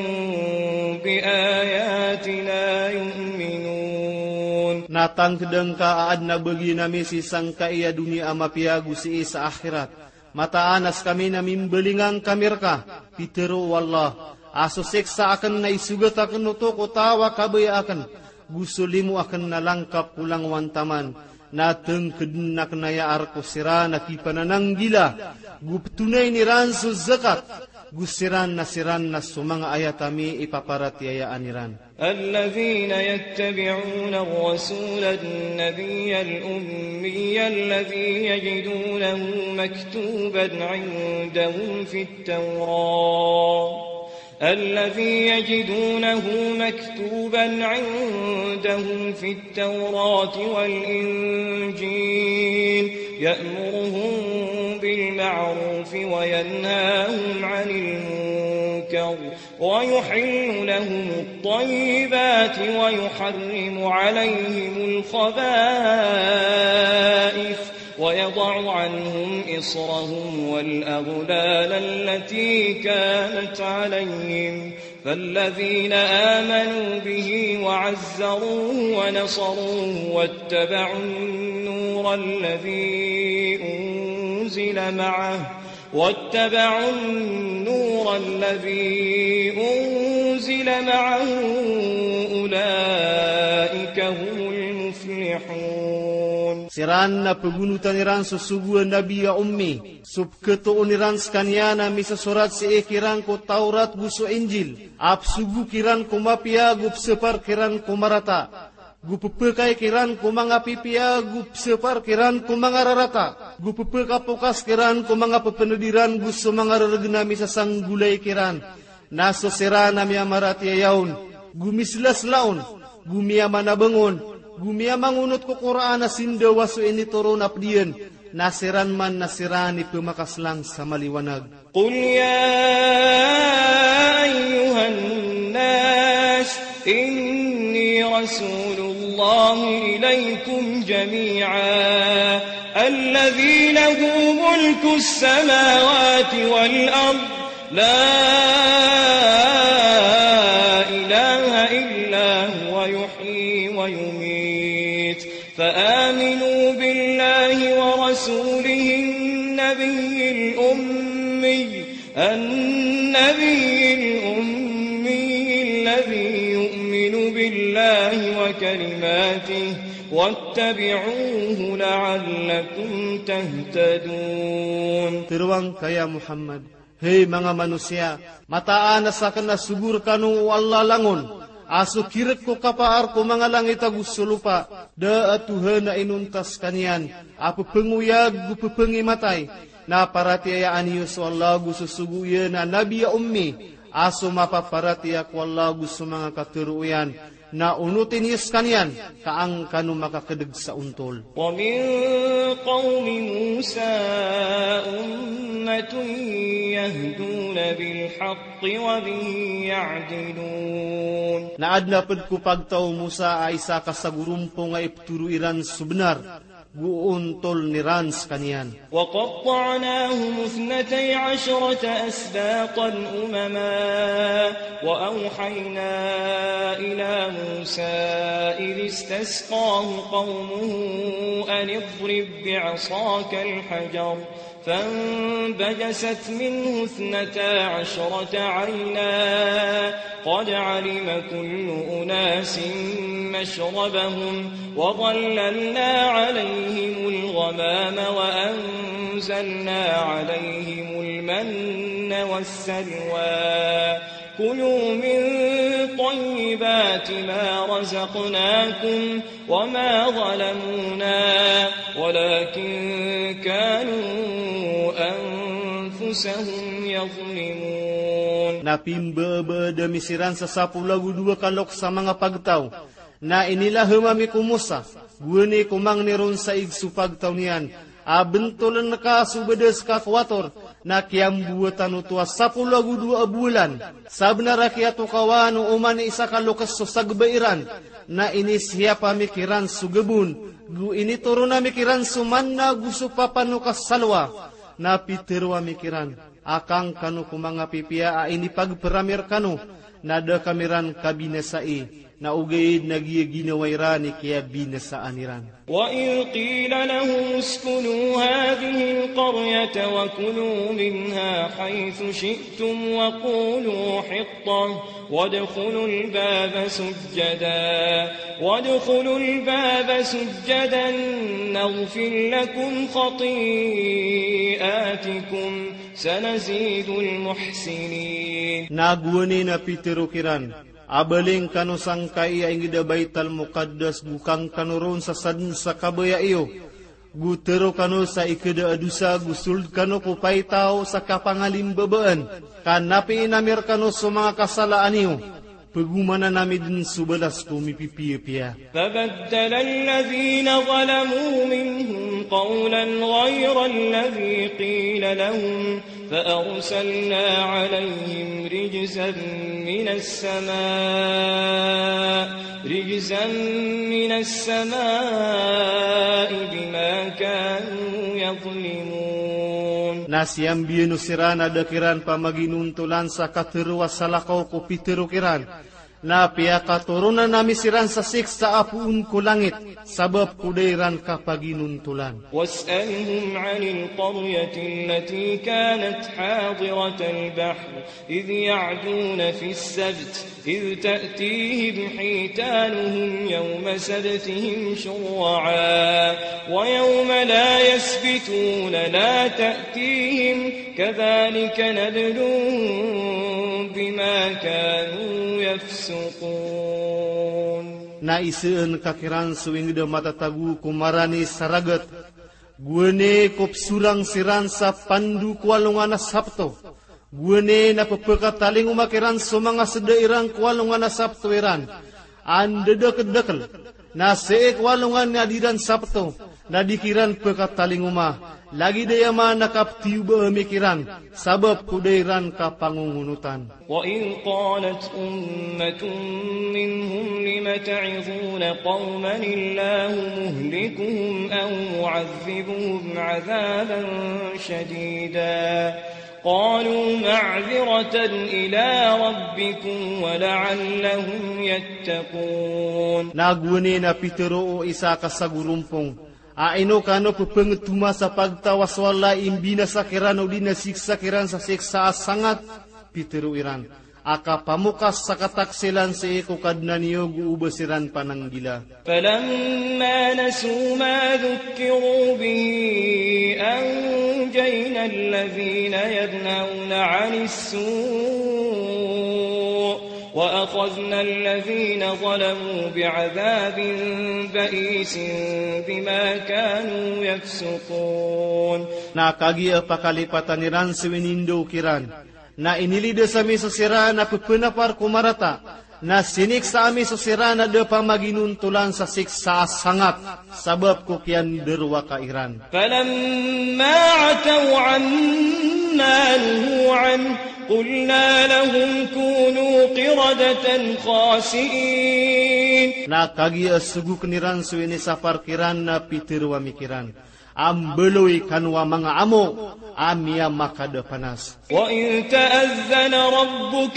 بآياتنا يؤمنون. Natang kedeng kaad na bagi nami si sangka iya dunia amapiagu si sa akhirat. Mataanas kami na mimbelingang kamirka. Pitero wallah. Aso seksa akan na isugat akan nuto ko tawa kabaya akan. Gusulimu akan nalangkap pulang wantaman. Nateng kedenak naya arko sira nakipananang gila. Guptunay ni ranso zakat. Gusiran na siran na sumanga ayatami ipaparatiayaan niran. الذين يتبعون الرسول النبي الأمي الذي يجدونه مكتوبا عندهم في التوراة الذي يجدونه مكتوبا عندهم في التوراة والإنجيل يأمرهم بالمعروف وينهاهم عن المنكر ويحل لهم الطيبات ويحرم عليهم الخبائث ويضع عنهم إصرهم والأغلال التي كانت عليهم فالذين آمنوا به وعزروه ونصروه واتبعوا النور الذي أنزل معه واتبعوا النور الذي أنزل معه أولئك هم المفلحون. Siran na pagunutan niran susuguan Nabi ya ummi. Sub ketuon niran skanyana misa surat si ikiran ko Taurat guso Injil. Ap sugu kiran ko mapia gup separ kiran ko marata. Gupupekay kiran ko mga pipia gup separ kiran ko mga rarata. Gupupeka pukas kiran ko mga pepenediran gusto mga raragnami sa sanggulay kiran. Naso sirana miya marati ayawn. Gumislas laon. Gumia manabangon. Gumia mangunot ko Qur'an na sindawaso ini turun apdiyan, nasiran man nasirani pumakaslang sa maliwanag. Qul ya ayyuhan nas, inni rasulullah ilaykum jami'a, alladhi lahu mulku as-samawati wal ard, la ilaha illa huwa yuhyi wa yumiit. فآمنوا بالله ورسوله النبي الأمي النبي الأمي الذي يؤمن بالله وكلماته واتبعوه لعلكم تهتدون. Tiruang kaya Muhammad, hei mga manusia, mataan na sa kanasubur kanu Allah langon. Aso kirit ko kapaar ko mga langit agusto lupa, da atuhan na inuntas kanyan, apo penguyag gu pepengimatay, na paratiayaan niyo so Allah gusto suguyan na Nabi ya ummi, aso mapaparatiyak wallah gusto mga katuruyan, na unutin yes kanyan, kaang kanu makakadeg sa untol. Wa min qawmi Musa ummatun yahduna bil haqqi wa bihi ya'dilun. Naadnapad ko pagtaw Musa ay isa kasagurumpo nga ipturuiran subenar, guuntol ni Rans kanyan. وَقَطَّعْنَاهُمُ اثْنَتَيْ عَشْرَةَ أَسْبَاطًا أُمَمًا وَأَوْحَيْنَا إِلَى مُوسَى إِذِ اسْتَسْقَاهُ قَوْمُهُ أَنِ اضْرِب بِّعَصَاكَ الْحَجَرَ فانبجست منه اثنتا عشرة عينا قد علم كل أناس مشربهم وظللنا عليهم الغمام وأنزلنا عليهم المن والسلوى كلوا من طيبات ما رزقناكم وما ظلمونا ولكن كانوا أنفسهم يظلمون. Napimbebe demisiran sa sapulagu dua kalok sa mga pagtaw na inilah humami kumusa guni kumang niron sa igsu pagtaw niyan abentulan ka subedes ka kwator na kiyam buwatan utua sapulagu dua bulan sabna rakyatu kawano umani isa ka lokas so sagbairan na inisya pamikiran sugebun gu ini turun na mikiran sumanna gusto papanukas salwa na pitirwa mikiran akang kanu kumanga pipia a ini pagperamir kanu nada kamiran kabinasai na ugaid nagiya ginawairani kaya binasaaniran. وَإِذْ قِيلَ لَهُمُ اسْكُنُوا هَذِهِ الْقَرْيَةَ وَكُلُوا مِنْهَا حَيْثُ شِئْتُمْ وَقُولُوا حِطَّةٌ وَادْخُلُوا الْبَابَ سُجَّدًا وَادْخُلُوا الْبَابَ سُجَّدًا نَغْفِرْ لَكُمْ خَطِيئَاتِكُمْ سَنَزِيدُ الْمُحْسِنِينَ. Nagwani na pitirukiran abaling kanu sangkai ay ngida baital muqaddas bukang kanuron sa sadn sa kabaya iyo gutero kanu sa ikeda adusa gusul kanu kupay tao sa kapangalim babaan kanapi inamir kanu sa mga kasalaan iyo pagumana namin din subalas tumipipiyapia. فَبَدَّلَ الَّذِينَ ظَلَمُوا مِنْهُمْ قَوْلًا غَيْرَ الَّذِي قِيلَ لَهُمْ فَأَرْسَلْنَا عَلَيْهِمْ رِجْزًا مِنَ السَّمَاءِ رِجْزًا مِنَ السَّمَاءِ بِمَا كَانُوا يَظْلِمُونَ. Nasiyam biyano sirana dakiran pamaginuntulan sa katerwa salakaw ko pitirukiran na pia katurunan na misiran sa siksa apuun ko langit, sabab kudairan kapaginuntulan. واسألهم عن القرية التي كانت حاضرة البحر إذ يعدون في السبت إذ تأتيهم حيتانهم يوم سبتهم شرعا ويوم لا يسبتون لا تأتيهم كذلك نبلوهم بما كانوا يفسقون. Na iseen kakiran suwing de matatagu kumarani saragat, guene kop surang siran sa pandu kualungan na Sabto, guene na pepekataling umakiran sumanga sedairang kualungan na Sabto iran, ande deket-dekel, na seek kualungan na diran Sabto, na dikiran pekataling umah, lagi daya manakap tiuba mikiran, sabab kudairan kapangungunutan. وإذ قالت أمة منهم لم تعظون قوما الله مهلكهم أو معذبهم عذابا شديدا قالوا معذرة إلى ربكم ولعلهم يتقون. Naguni na pitero o isa ka sa gurumpong, aino kano pupengtuma sa pagtawas wala imbina sa kiran o di nasiksa kiran sa siksa sangat pitero iran. Aka pamukas sa kataksilan sa iko kadna niyo guubasiran pananggila. فلما نسوا ما ذكروا به أنجينا الذين ينهون عن السوء وأخذنا الذين ظلموا بعذاب بئيس بما كانوا يفسقون. Nakagi pakalipatan ni ran siwinindo kiran, na inilida sa mi sosira na pupunapar kumarata, na sinik sa ami sosira na de pamaginuntulan sa siksa sangat, sabab ko kian derwa kairan. فلما عتوا عما نهوا عنه قلنا لهم كونوا قردة خاسئين. Nakagi asuguk ni ran suwini sa parkiran na pitirwa mikiran, ambeloy kanwa mga amo, amia makada panas. وإن تأذن ربك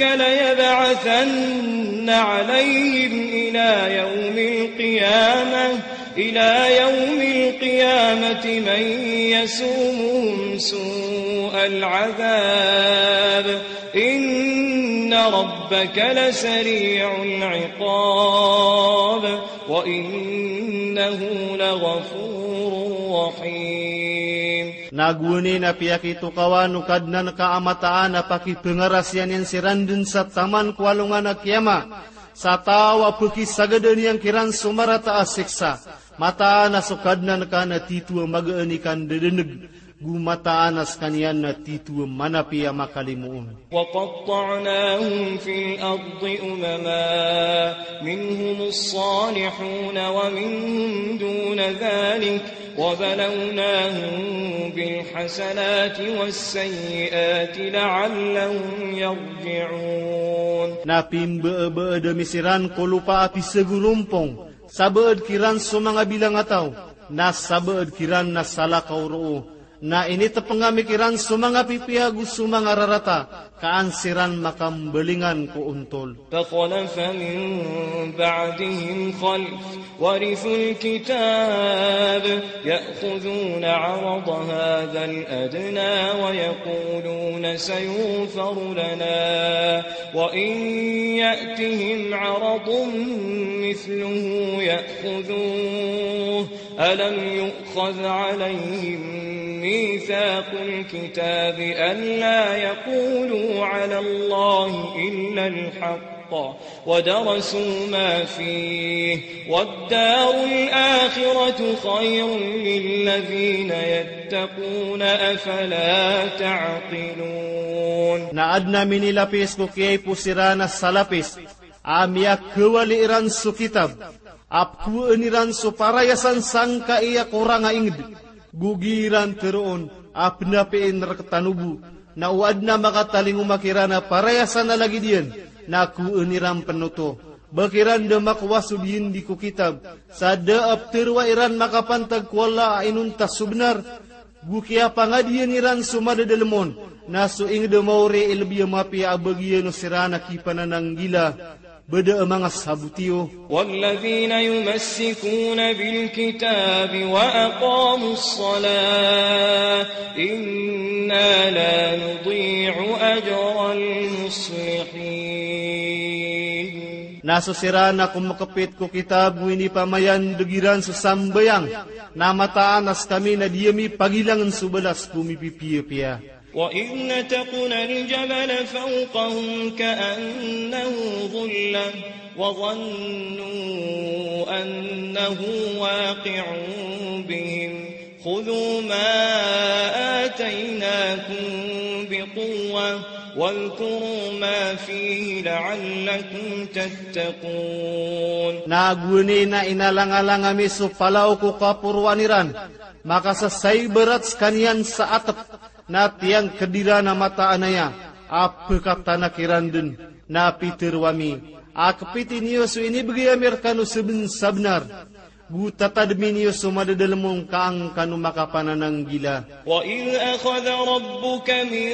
ليبعثن عليهم إلى يوم القيامة إلى يوم القيامة من يسومهم سوء العذاب إن ربك لسريع العقاب وإنه لغفور رحيم. Naguni na piyakito kawan ukadnan kaamataan na pakipengarasyan yan sirandun sa taman kualungan na kiyama, sa tawa pukisagadan yang kiran sumarata asiksa, mataan na sukadnan ka na titua magaanikan dedeneg, gumataan as kanyan na titua manapiya makalimuun. وقطعناهم في الأرض أمما منهم الصالحون ومنهم دون ذلك وبلوناهم بالحسنات والسيئات لعلهم يرجعون. Napimbe-be demisiran ko lupa api segurumpong, sabeed kiran sumanga bilang ataw, na sabeed kiran na salakaw roo, na ini tepengamikiran sumanga pipiagu sumanga rarata, kaansiran makambelingan ko untol. فخلف من بعدهم خلف ورثوا الكتاب يأخذون عرض هذا الأدنى ويقولون سيغفر لنا وإن يأتهم عرض مثله يأخذوه ألم يؤخذ عليهم ميثاق الكتاب ألا يقولوا على الله إلا الحق ودرسوا ما فيه والدار الآخرة خير للذين يتقون أفلا تعقلون. Naadna minilapis ko kiyay pusirana salapis, amyak kewaliiran su kitab, apku eniran su parayasan sangka iya koranga ingd, gugiran teroon, apna pein rektanubu, na uadna makataling umakirana parayasan na lagi diyan, na ku eniran penuto, bakiran de makwasudiin di ku kitab, sada apterwa iran makapantag kuala inuntas subnar, gukia pangadian iran sumada dalemon, na su ingde maure ilbiya mapi abagiya no sirana kipananang gila, beda mga sabutiyo. والذين يمسكون بالكتاب وأقاموا الصلاة إنا لا نضيع أجر المصلحين. Nasusiraan na kumakapit ko kitab wini pamayan degiran susambayang namataan as kami na diyami pagilangan subalas pumipipiya-piya. وإذ نتقنا الجبل فوقهم كأنه ظلة وظنوا أنه واقع بهم خذوا ما آتيناكم بقوة واذكروا ما فيه لعلكم تتقون. Naguni na inalangalangami supalaw ko kapurwaniran, makasasay berat sekanian sa atap na tiang kedira na mata anaya, apakap tanakiran dun, na pitirwami. Akapiti niyo so ini bagi Amerikano sabin sabnar. Gutatadmi niyo so madadalamong kaang kanu makapananang gila. وَإِذْ أَخَذَ رَبُّكَ مِنْ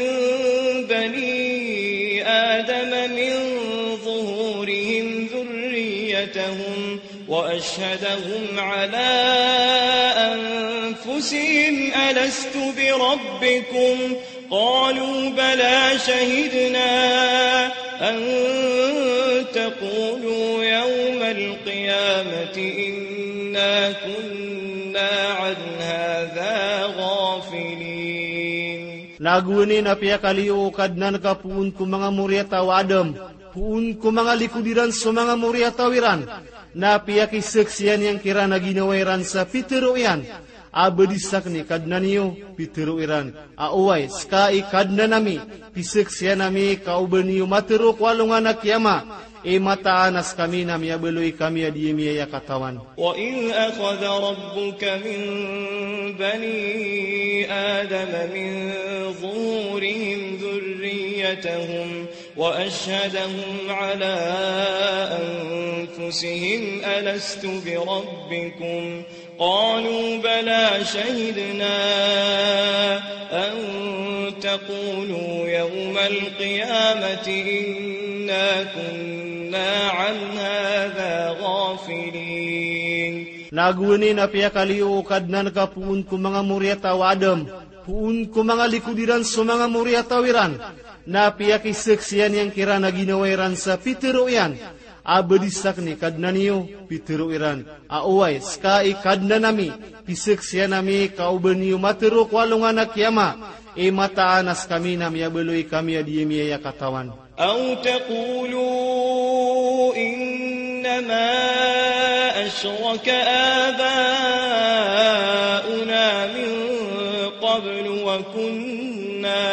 بَنِي آدَمَ مِنْ ظُهُورِهِمْ ذُرِّيَّتَهُمْ وَأَشْهَدَهُمْ عَلَى أَنفُسِهِمْ أَلَسْتُ بِرَبِّكُمْ قَالُوا بَلَى شَهِدْنَا أَنْ تَقُولُوا يَوْمَ الْقِيَامَةِ إِنَّا كُنَّا عَنْ هَذَا غَافِلِينَ. Naguni na piya kaliyo kadnan ka puun ko mga muryata wadam, puun ko mga likudiran sa mga muryata wiran, na piya kisaksiyan yang kira na ginawairan sa pitiruyan, abadisak ni kadnan niyo pitiruiran, auway ska ikadnan nami, pisaksiyan nami kauban niyo matiruk walungan na kiyama, e mataanas kami na miyabeloy kami adiyemiya katawan. وَإِذْ أَخَذَ رَبُّكَ مِنْ بَنِي آدَمَ مِنْ ظُهُورِهِمْ ذُرِّيَّتَهُمْ وَأَشْهَدَهُمْ عَلَى أَنفُسِهِمْ أَلَسْتُ بِرَبِّكُمْ قَالُوا بَلَى شَهِدْنَا أَنْ تَقُولُوا يَوْمَ الْقِيَامَةِ إِنَّا كُنَّا عَنْ هَذَا غَافِلِينَ. Naguni na piya kaliyo kadnan ka puun ko mga muryata wadam, puun ko mga likudiran sa mga muryata wiran, na piya kisaksiyan yang kira na ginawairan sa pitiruyan, abadisak ni kadnan niyo pitiruiran, auway ska ikadnan nami, pisaksiyan nami kauban niyo matiruk walungan na kiyama, e mataanas kami na miyabeloy kami adiyemiya katawan. أو تقولوا إنما أشرك آباؤنا من قبل وكنا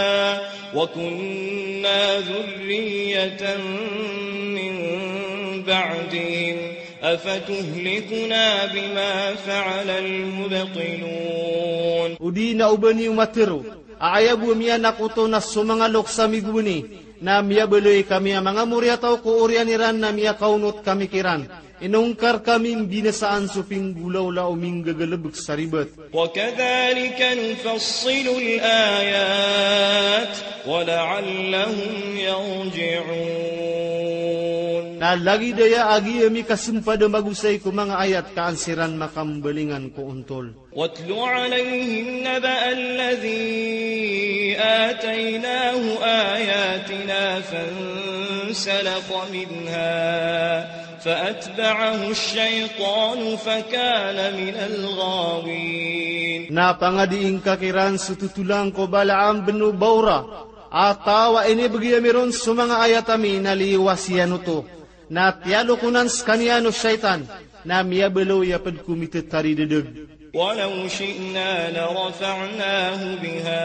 وكنا ذرية من بعدهم أفتهلكنا بما فعل المبطلون. Udina ubani umatiru, ayabu miya nakuto na sumangalok sa miguni, na miya beloy kami ang mga muryataw ko orianiran na miya kaunot kami kiran. Inungkar kami binasaan suping gulaw la uming gagalabag sa ribat. وَكَذَلِكَ نُفَصِّلُ الْآيَاتِ وَلَعَلَّهُمْ يَرْجِعُونَ. Na lagi daya agi ami kasimpada magusay ko mga ayat kaansiran makambalingan ko untol. وَاتْلُ عَلَيْهِمْ نَبَأَ الَّذِي آتَيْنَاهُ آيَاتِنَا فَانسَلَخَ مِنْهَا فأتبعه الشيطان فكان من الغاوين. Napangadiing kakiran sututulang ko Balaam bin Baura, atawa ini bagi amiron sa mga ayatami na liwasiyan ito, na tiyalo kunan skaniano syaitan, na miyabalo yapad kumitatari dedag. ولو شئنا لرفعناه بها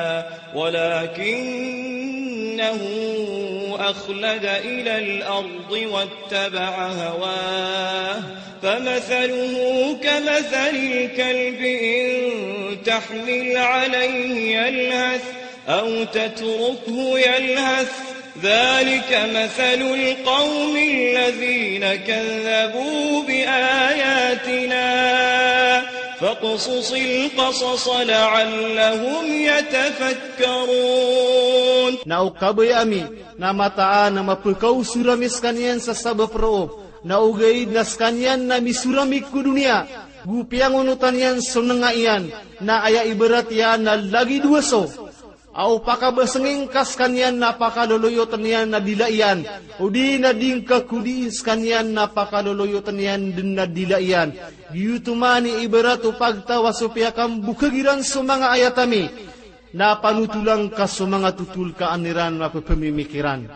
ولكنه أخلد إلى الأرض واتبع هواه فمثله كمثل الكلب إن تحمل عليه يلهث أو تتركه يلهث ذلك مثل القوم الذين كذبوا بآياتنا فاقصص القصص لعلهم يتفكرون. Naukabay ami, na mataan na mapukau suramis kanyan sa sabah peroob, na ugaid nas kanyan na misuramik ku dunia, gupiang unutan yan sunenga iyan, na aya ibarat yan na lagi duaso, au pakabasenging kas kanyan na pakaloloyotan yan na dilaian, udi na dingka kudiis kanyan na pakaloloyotan yan din na dilaian, giyutumani ibarat upagtawa supiakam bukagiran sumanga ayatami, na panutulang ka sumanga tutul ka aniran na pepemimikiran.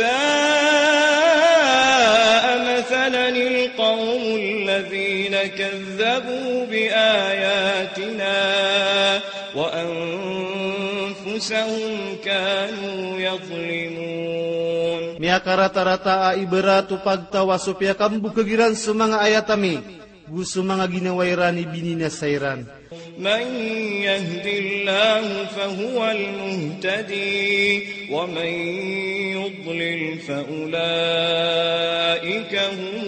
ساء مثلا القوم الذين كذبوا بآياتنا وأنفسهم كانوا يظلمون. Miaka rata-rata ibarat pagtawa supaya kambu kegiran sumanga ayatami, gusto mga ginawairani binina sairan. من يهد الله فهو المهتدي ومن يضلل فأولئك هم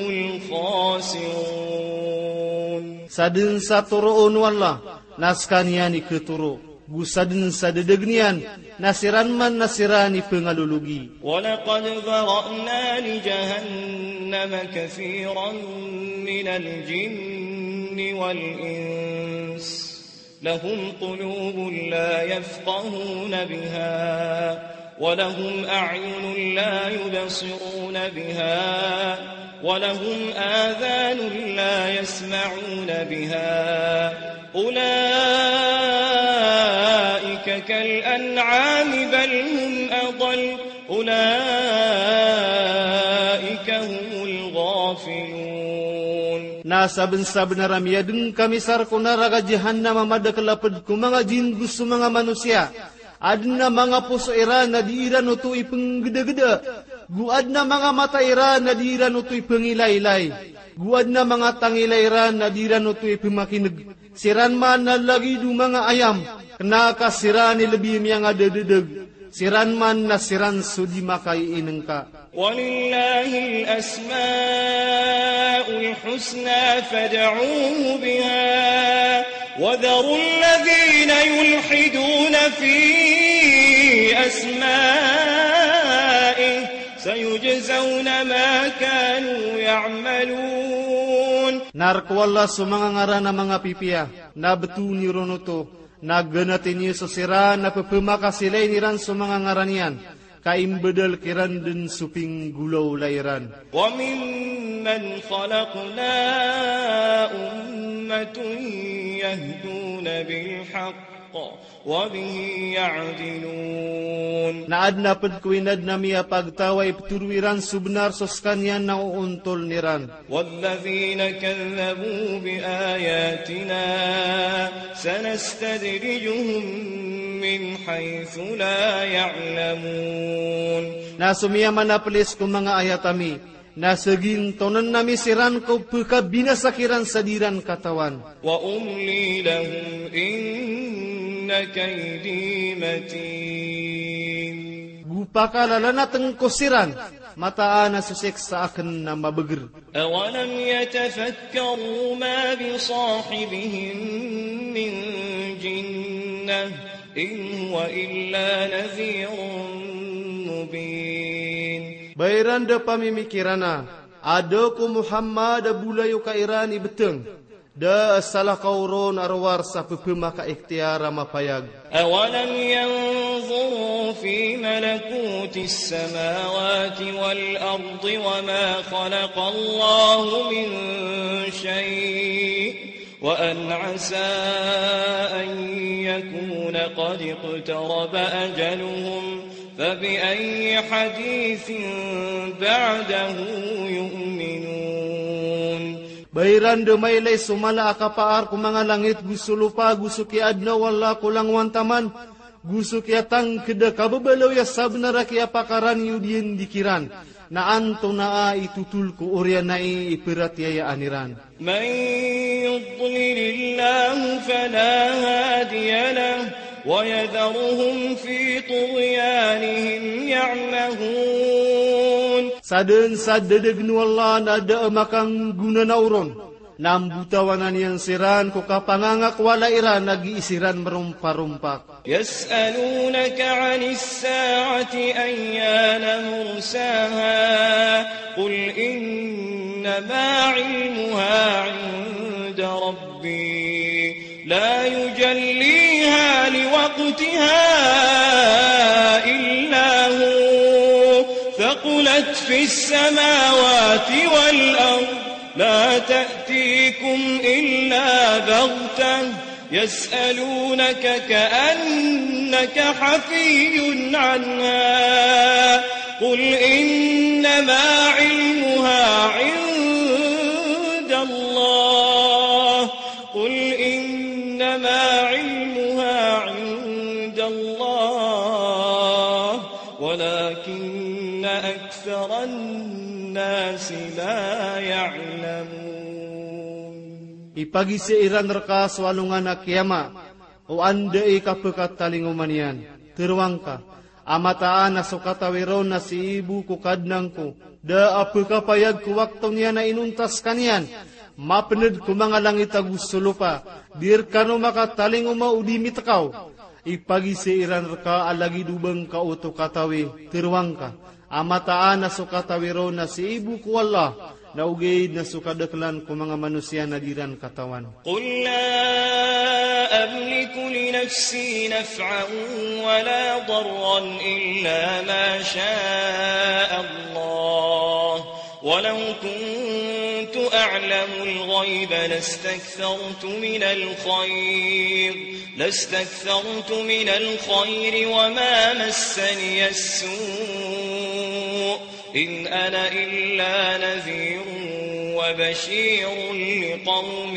الخاسرون. Sadin saturoon wala naskaniani keturo, gusadin sadedegnian nasiran man nasirani pengalulugi. ولقد ذرأنا لجهنم كثيرا من الجن والإنس لهم قلوب لا يفقهون بها ولهم أعين لا يبصرون بها ولهم آذان لا يسمعون بها أولئك كالأنعام بل هم أضل أولئك هم الغافلون. Nasa bensa-benaram yadeng kami sarkuna raga jahannam mamada kelapad ku mga jin gusto mga manusia. Adna mga puso ira na diiran utoy penggeda-geda. Guad na mga mata ira na diiran utoy pengilaylay. Guad na mga tangilay na diiran utoy pemakineg. Siran man na lagi du mga ayam. Kenaka sirani lebih miyang ada dedeg. Siran man na siran sudi makai inengka. ولله الأسماء الحسنى فادعوه بها وذروا الذين يلحدون في أسمائه سيجزون ما كانوا يعملون. Narkwala sumangangara na mga pipia na betu ni ronoto na ganatin niyo sosiran na pepemakasilay niran sumangangaranian. Kaim bedal kiran den suping gulau lairan. Wa mimman khalaqna ummatun yahduna bil haqq wa bihi ya'dilun. Naadna pad kuinad na miya pagtaway pturwiran subnar soskanyan na uuntol niran. Wallazina kadhabu bi ayatina sanastadrijuhum min haythu la ya'lamun. Nasumiya manapelis ko mga ayatami, nasaging tonan nami siran ko pagkabinasakiran sa diran katawan. Wa umli lahum inna kaydi matin. Gupakalala na tengkosiran, mataan na susik sa akin na mabager. Awalam yatafakkaru ma bisahibihim min jinnah in huwa illa nadhirun mubin. Bayran da pamimikirana, ada ku Muhammad bulayo kairani beteng, da salah kauron arwar sa pepemaka ikhtiara mapayag. Awalam yanzuru fi malakuti as-samawati wal ardi wa ma khalaqa Allahu min shay' وأن عسى أن يكون قد اقترب أجلهم فبأي حديث بعده يؤمنون. Bayran demay lay sumala akapaar ku mga langit gusto lupa gusto ki adna wala kulang wantaman gusto ki atang keda kababalaw ya sabnara ki apakaran yudien dikiran. Na anto na itutul ku orya na ipirat yaya aniran. Man yudlilillahu fala hadiya lah wa yadharuhum fi tughyanihim ya'mahun. Sadun sadedeg nu Allah na da makang guna nauron Nambutawan yang siran ko kapangangak wala iran nag-iisiran merumpa-rumpak. Yas'alunaka 'anis sa'ati ayyana mursaha qul innama 'ilmuha 'inda rabbi la yujalliha liwaqtiha illa hu thaqulat fis samawati wal ardh لا تأتيكم إلا بغتة يسألونك كأنك حفي عنها قل إنما علمها عند الله قل إنما علمها عند الله ولكن أكثر الناس لا يعلمون. Ipagi seiran reka swalungan na kiama o andai kapekat talingumanian terwangka amataan na sukatawiron na si ibu ko kadnang ko da apeka payag ko waktu niya na inuntas kanian mapened ko mga langit agusulupa dir kano makatalinguma udimi takaw. Ipagi seiran reka alagi dubang ka uto katawi terwangka amataan na sukatawiron na si ibu ko Allah naugid na sukadaklan ko mga manusia na diran katawan. Qul la amliku li nafsi naf'an wa la darran illa ma sha'a Allah walau kuntu a'lamu al-ghayba lastakthartu min al-khayr lastakthartu min al-khayr wa ma massani as-su' إن أنا إلا نذير وبشير لقوم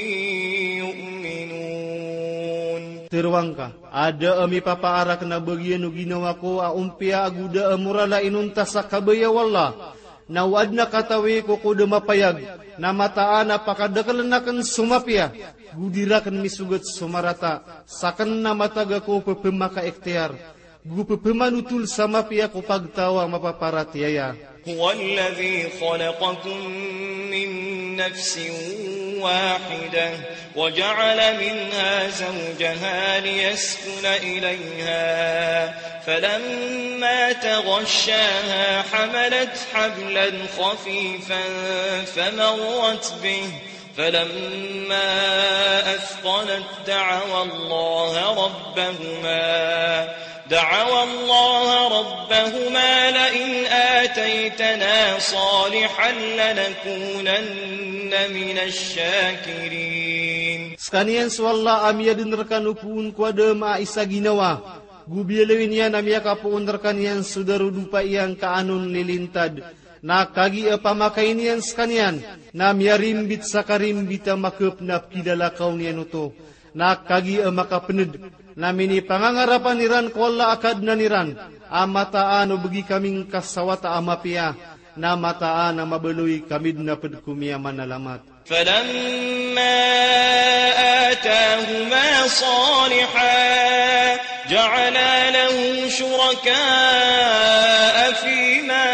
يؤمنون. Terwangka, ada ami papaarak na bagian ginawa ko a umpia aguda amurala inuntas sa kabaya wallah. Nawad na katawi ko kuda mapayag na mataan apakadakalaнаkan sumapia gudirakan misugat sumarata sakan na mataga ko pepemaka ektiar. Gupepemanutul sama pia ko pagtawa mapaparatiyaya. Huwa alladhi khalaqakum min nafsin wahidah wa ja'ala minha zawjaha liyaskuna ilayha falamma taghashaha hamalat hablan khafifan famarrat bihi فلما أثقلت دعوا الله ربهما دعوا الله ربهما لئن آتيتنا صالحا لنكونن من الشاكرين. Sekalian swalla amia dinarkan upun kuada ma isa ginawa. Gubielewin yan amia kapuun narkan yan sudaru dupa yang kaanun lilintad. Na kagi apamakain yan sekalian. Na miarimbit sakarimbita makep na pidala kaun yan uto. Na kagi makapened. Namini pangangarapan niran kola akad na niran. Amataan o bagi kaming kasawata amapia. Na mataan na mabeloy kamid na pedkumia manalamat. فلما آتاهما صالحا جعلا له شركاء فيما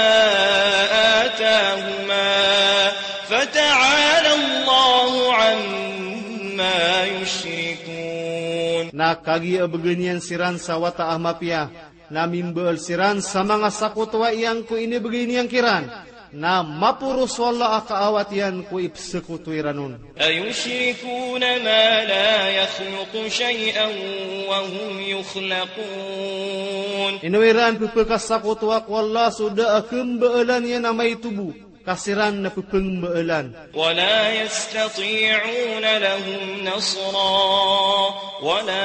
آتاهما فتعالى الله عما يشركون. Nakagi abegenian siran sawata ahmapia namimbel siran sa mga sakutwa iyang ko ini beginiang kiran. Na mapurus wala akaawatian ko ipsekutwiranun. Ayushrikuna ma la yakhluqu shay'an wa hum yukhlaqun. Inuwiran pupekas sakutwa ko Allah sudah akembeelan yan na may tubu. Kasiran na pupengbeelan. Wala yastati'una lahum nasra wala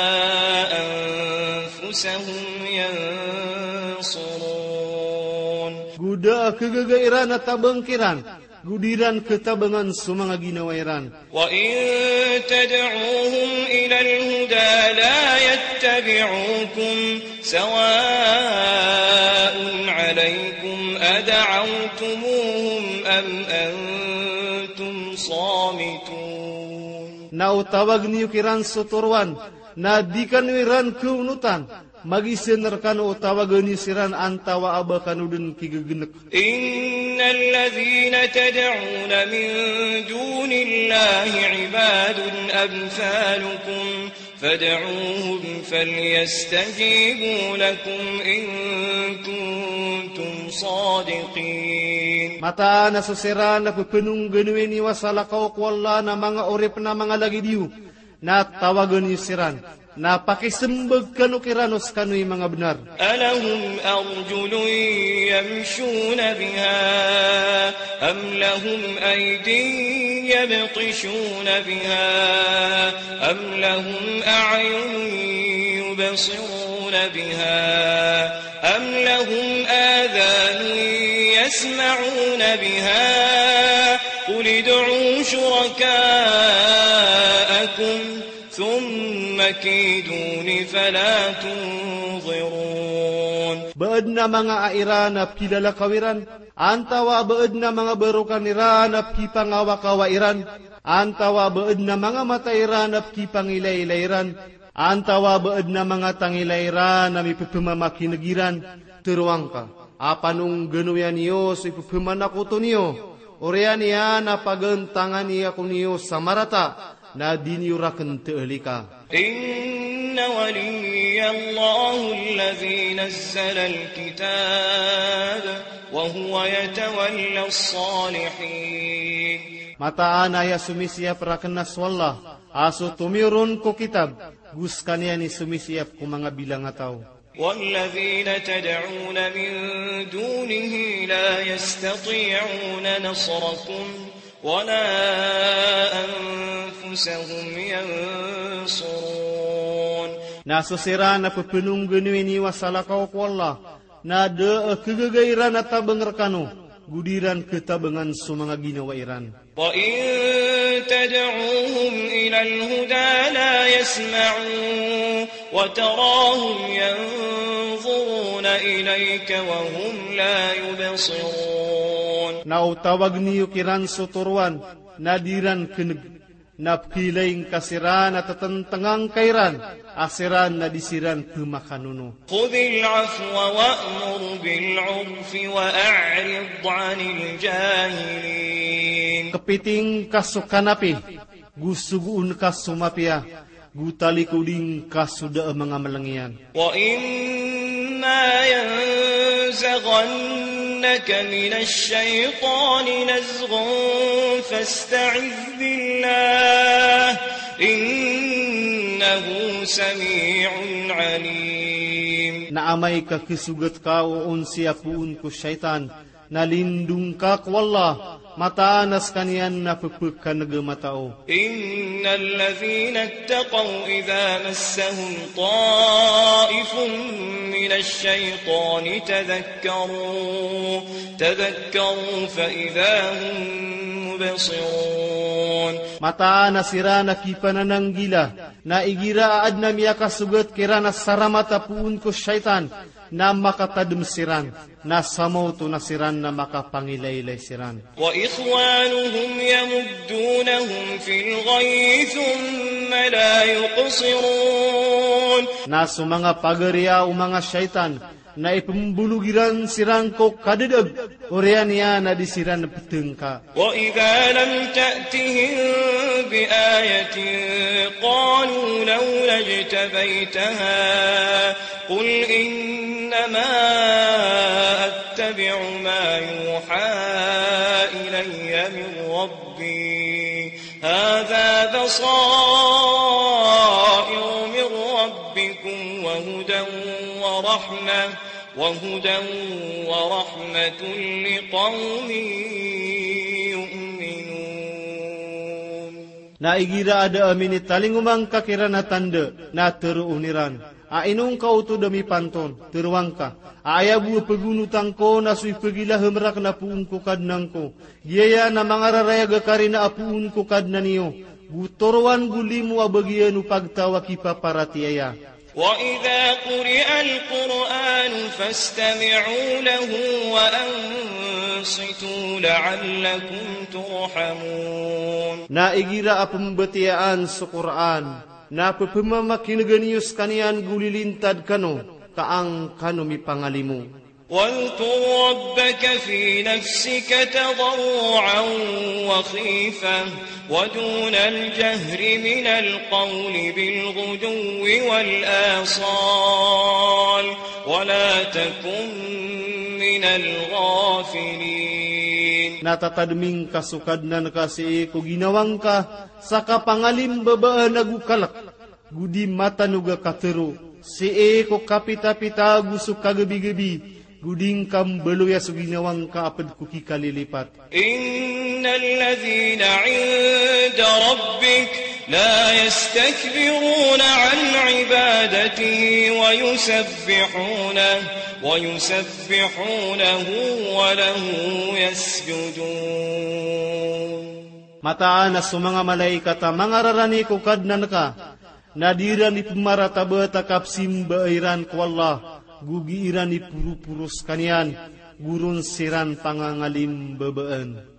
anfusahum yansurun. Guda kegagairan at tabangkiran, gudiran ketabangan sumanga ginawairan. Wa in tad'uuhum ila al-huda la yattabi'ukum sawa'un 'alaykum ad'awtumuhum am antum samitun. Na utawag niyo kiran suturwan, na di kanwiran kunutan. Magisinarkan o tawagan ni siran antawa aba kanudun kigagenek. Innal ladhina tad'una min duni لله عباد أمثالكم فادعوهم فليستجيبوا لكم إن كنتم صادقين. Mata na susira na pupunong ganuin ni wasalakaw kwalla na mga orip na mga lagidiyo na tawagan ni siran na pakisembag kanu kiranos kanu'y mga benar. Alahum arjulun yamshuna biha am lahum aydin yabtishuna biha am lahum a'yunun yubsiruna biha am lahum adhanun yasma'una biha qul ud'u shuraka'akum thumma kiduni fala tunzirun. Baad na mga aira na pilala kawiran, antawa baad na mga barukanira na pipangawa kawairan, antawa baad na mga matayra na pipangilay-ilayran, antawa baad na mga tangilairan na mipipumamakingiran, turuang ka. Apanong ganuyan niyo sa ipupumanakuto niyo, Orian niya na pagantangan niya ko niyo sa marata, na diniyurakan te'alika. Inna waliyallahu alladhi nazzala alkitab wa huwa yatawalla as-salihin. Mataan ay sumisiyap rakan naswallah aso tumirun ko kitab gus kaniya ni sumisiyap ko mga bilang ataw. والذين تدعون من دونه لا يستطيعون نصركم ولا أنفسهم ينصرون. Nasusira na pupunong ganuin ni wasalakaw ko Allah na de kegagairan na tabangrakano gudiran ketabangan sumanga ginawairan. وَإِن تَدْعُوهُمْ إِلَى الْهُدَى لَا يَسْمَعُوا وَتَرَاهُمْ يَنظُرُونَ إِلَيْكَ وَهُمْ لَا يُبْصِرُونَ. Nautawag niyo kiran suturuan, nadiran keneg, napkilaing kasiran at tatantangang kairan, asiran na disiran pumakanuno. خُذِ الْعَفْوَ وَأْمُرْ بِالْعُرْفِ وَأَعْرِضْ عَنِ الْجَاهِلِينَ. Kepiting kasukanapi, gusugun kasumapia, gutalikuding kasuda mga malangian. وَإِمَّا يَنزَغَنَّكَ مِنَ الشَّيْطَانِ نَزْغٌ فَاسْتَعِذْ بِاللَّهِ إِنَّهُ سَمِيعٌ عَلِيمٌ. Naamay ka kisugat ka o unsiapuun ko syaitan, nalindung ka ko Allah, mataanas kaniyan na pupukkan nagamatao. إِنَّ الَّذِينَ اتَّقَوْا إِذَا مَسَّهُمْ طَائِفٌ مِّنَ الشَّيْطَانِ تَذَكَّرُوا تَذَكَّرُوا فَإِذَا هُمْ مُبْصِرُونَ. Mataanas sira na kipanananggila, na igiraad na miya kasugat kira na saramata puun ko syaitan, na makatadumsiran, na samauto na siran na makapangilaylay siran. وَإِخْوَانُهُمْ يَمُدُّونَهُمْ فِي الْغَيِّ ثُمَّ لَا يُقْصِرُونَ. Na sumanga pagariya o mga syaitan, na ipambulugiran sirang ko kadadag, orian niya na disiran na petengka. وَإِذَا لَمْ تَأْتِهِمْ بِآيَةٍ قَالُوا لَوْلَا اجْتَبَيْتَهَا قُلْ إِنَّمَا أَتَّبِعُ مَا يُوحَى إِلَيَّ مِنْ رَبِّي هَذَا بَصَائِرُ مِنْ رَبِّكُمْ وَهُدًى وَرَحْمَةٌ وَهُدًى وَرَحْمَةٌ لِقَوْمٍ يُؤْمِنُونَ. Naigira ada amin italingumang kakira na tanda na teruuniran. Ainong kau tu demi panton, teruang ka. Ayabu pegunutang ko na sui pegilah hemrak na puun ko kadnang ko. Yaya na mangararaya gakari na apuun ko kadna niyo. Gutorwan gulimu abagian upagtawa kipa paratiaya. وَإِذَا قُرِئَ الْقُرْآنُ فَاسْتَمِعُوا لَهُ وَأَنصِتُوا لَعَلَّكُمْ تُرْحَمُونَ. Naigira apambatiaan sa Quran, na pupumamakinaganyos kanian gulilintad kano, kaang kano mi pangalimu. واذكر ربك في نفسك تضرعا وخيفة ودون الجهر من القول بالغدو والآصال ولا تكن من الغافلين. Natatadming kasukadnan kasi ko ginawang ka sa kapangalim babaan nagukalak gudi mata nuga katero si eko kapita-pita gusuk kagabi-gabi guding kam beluya suginawang kaapad kuki kalilipat. Innal ladhina 'inda rabbik la yastakbiruna 'an 'ibadatihi wa yusabbihunahu wa yusabbihunahu wa lahu yasjudun. Mataan na sa mga malaikat mga rarani ko kadnan ka nadiran ni pumaratabat kapsim bairan ko Allah gugiiran ni puru-purus kanian gurun siran pangangalim babaan.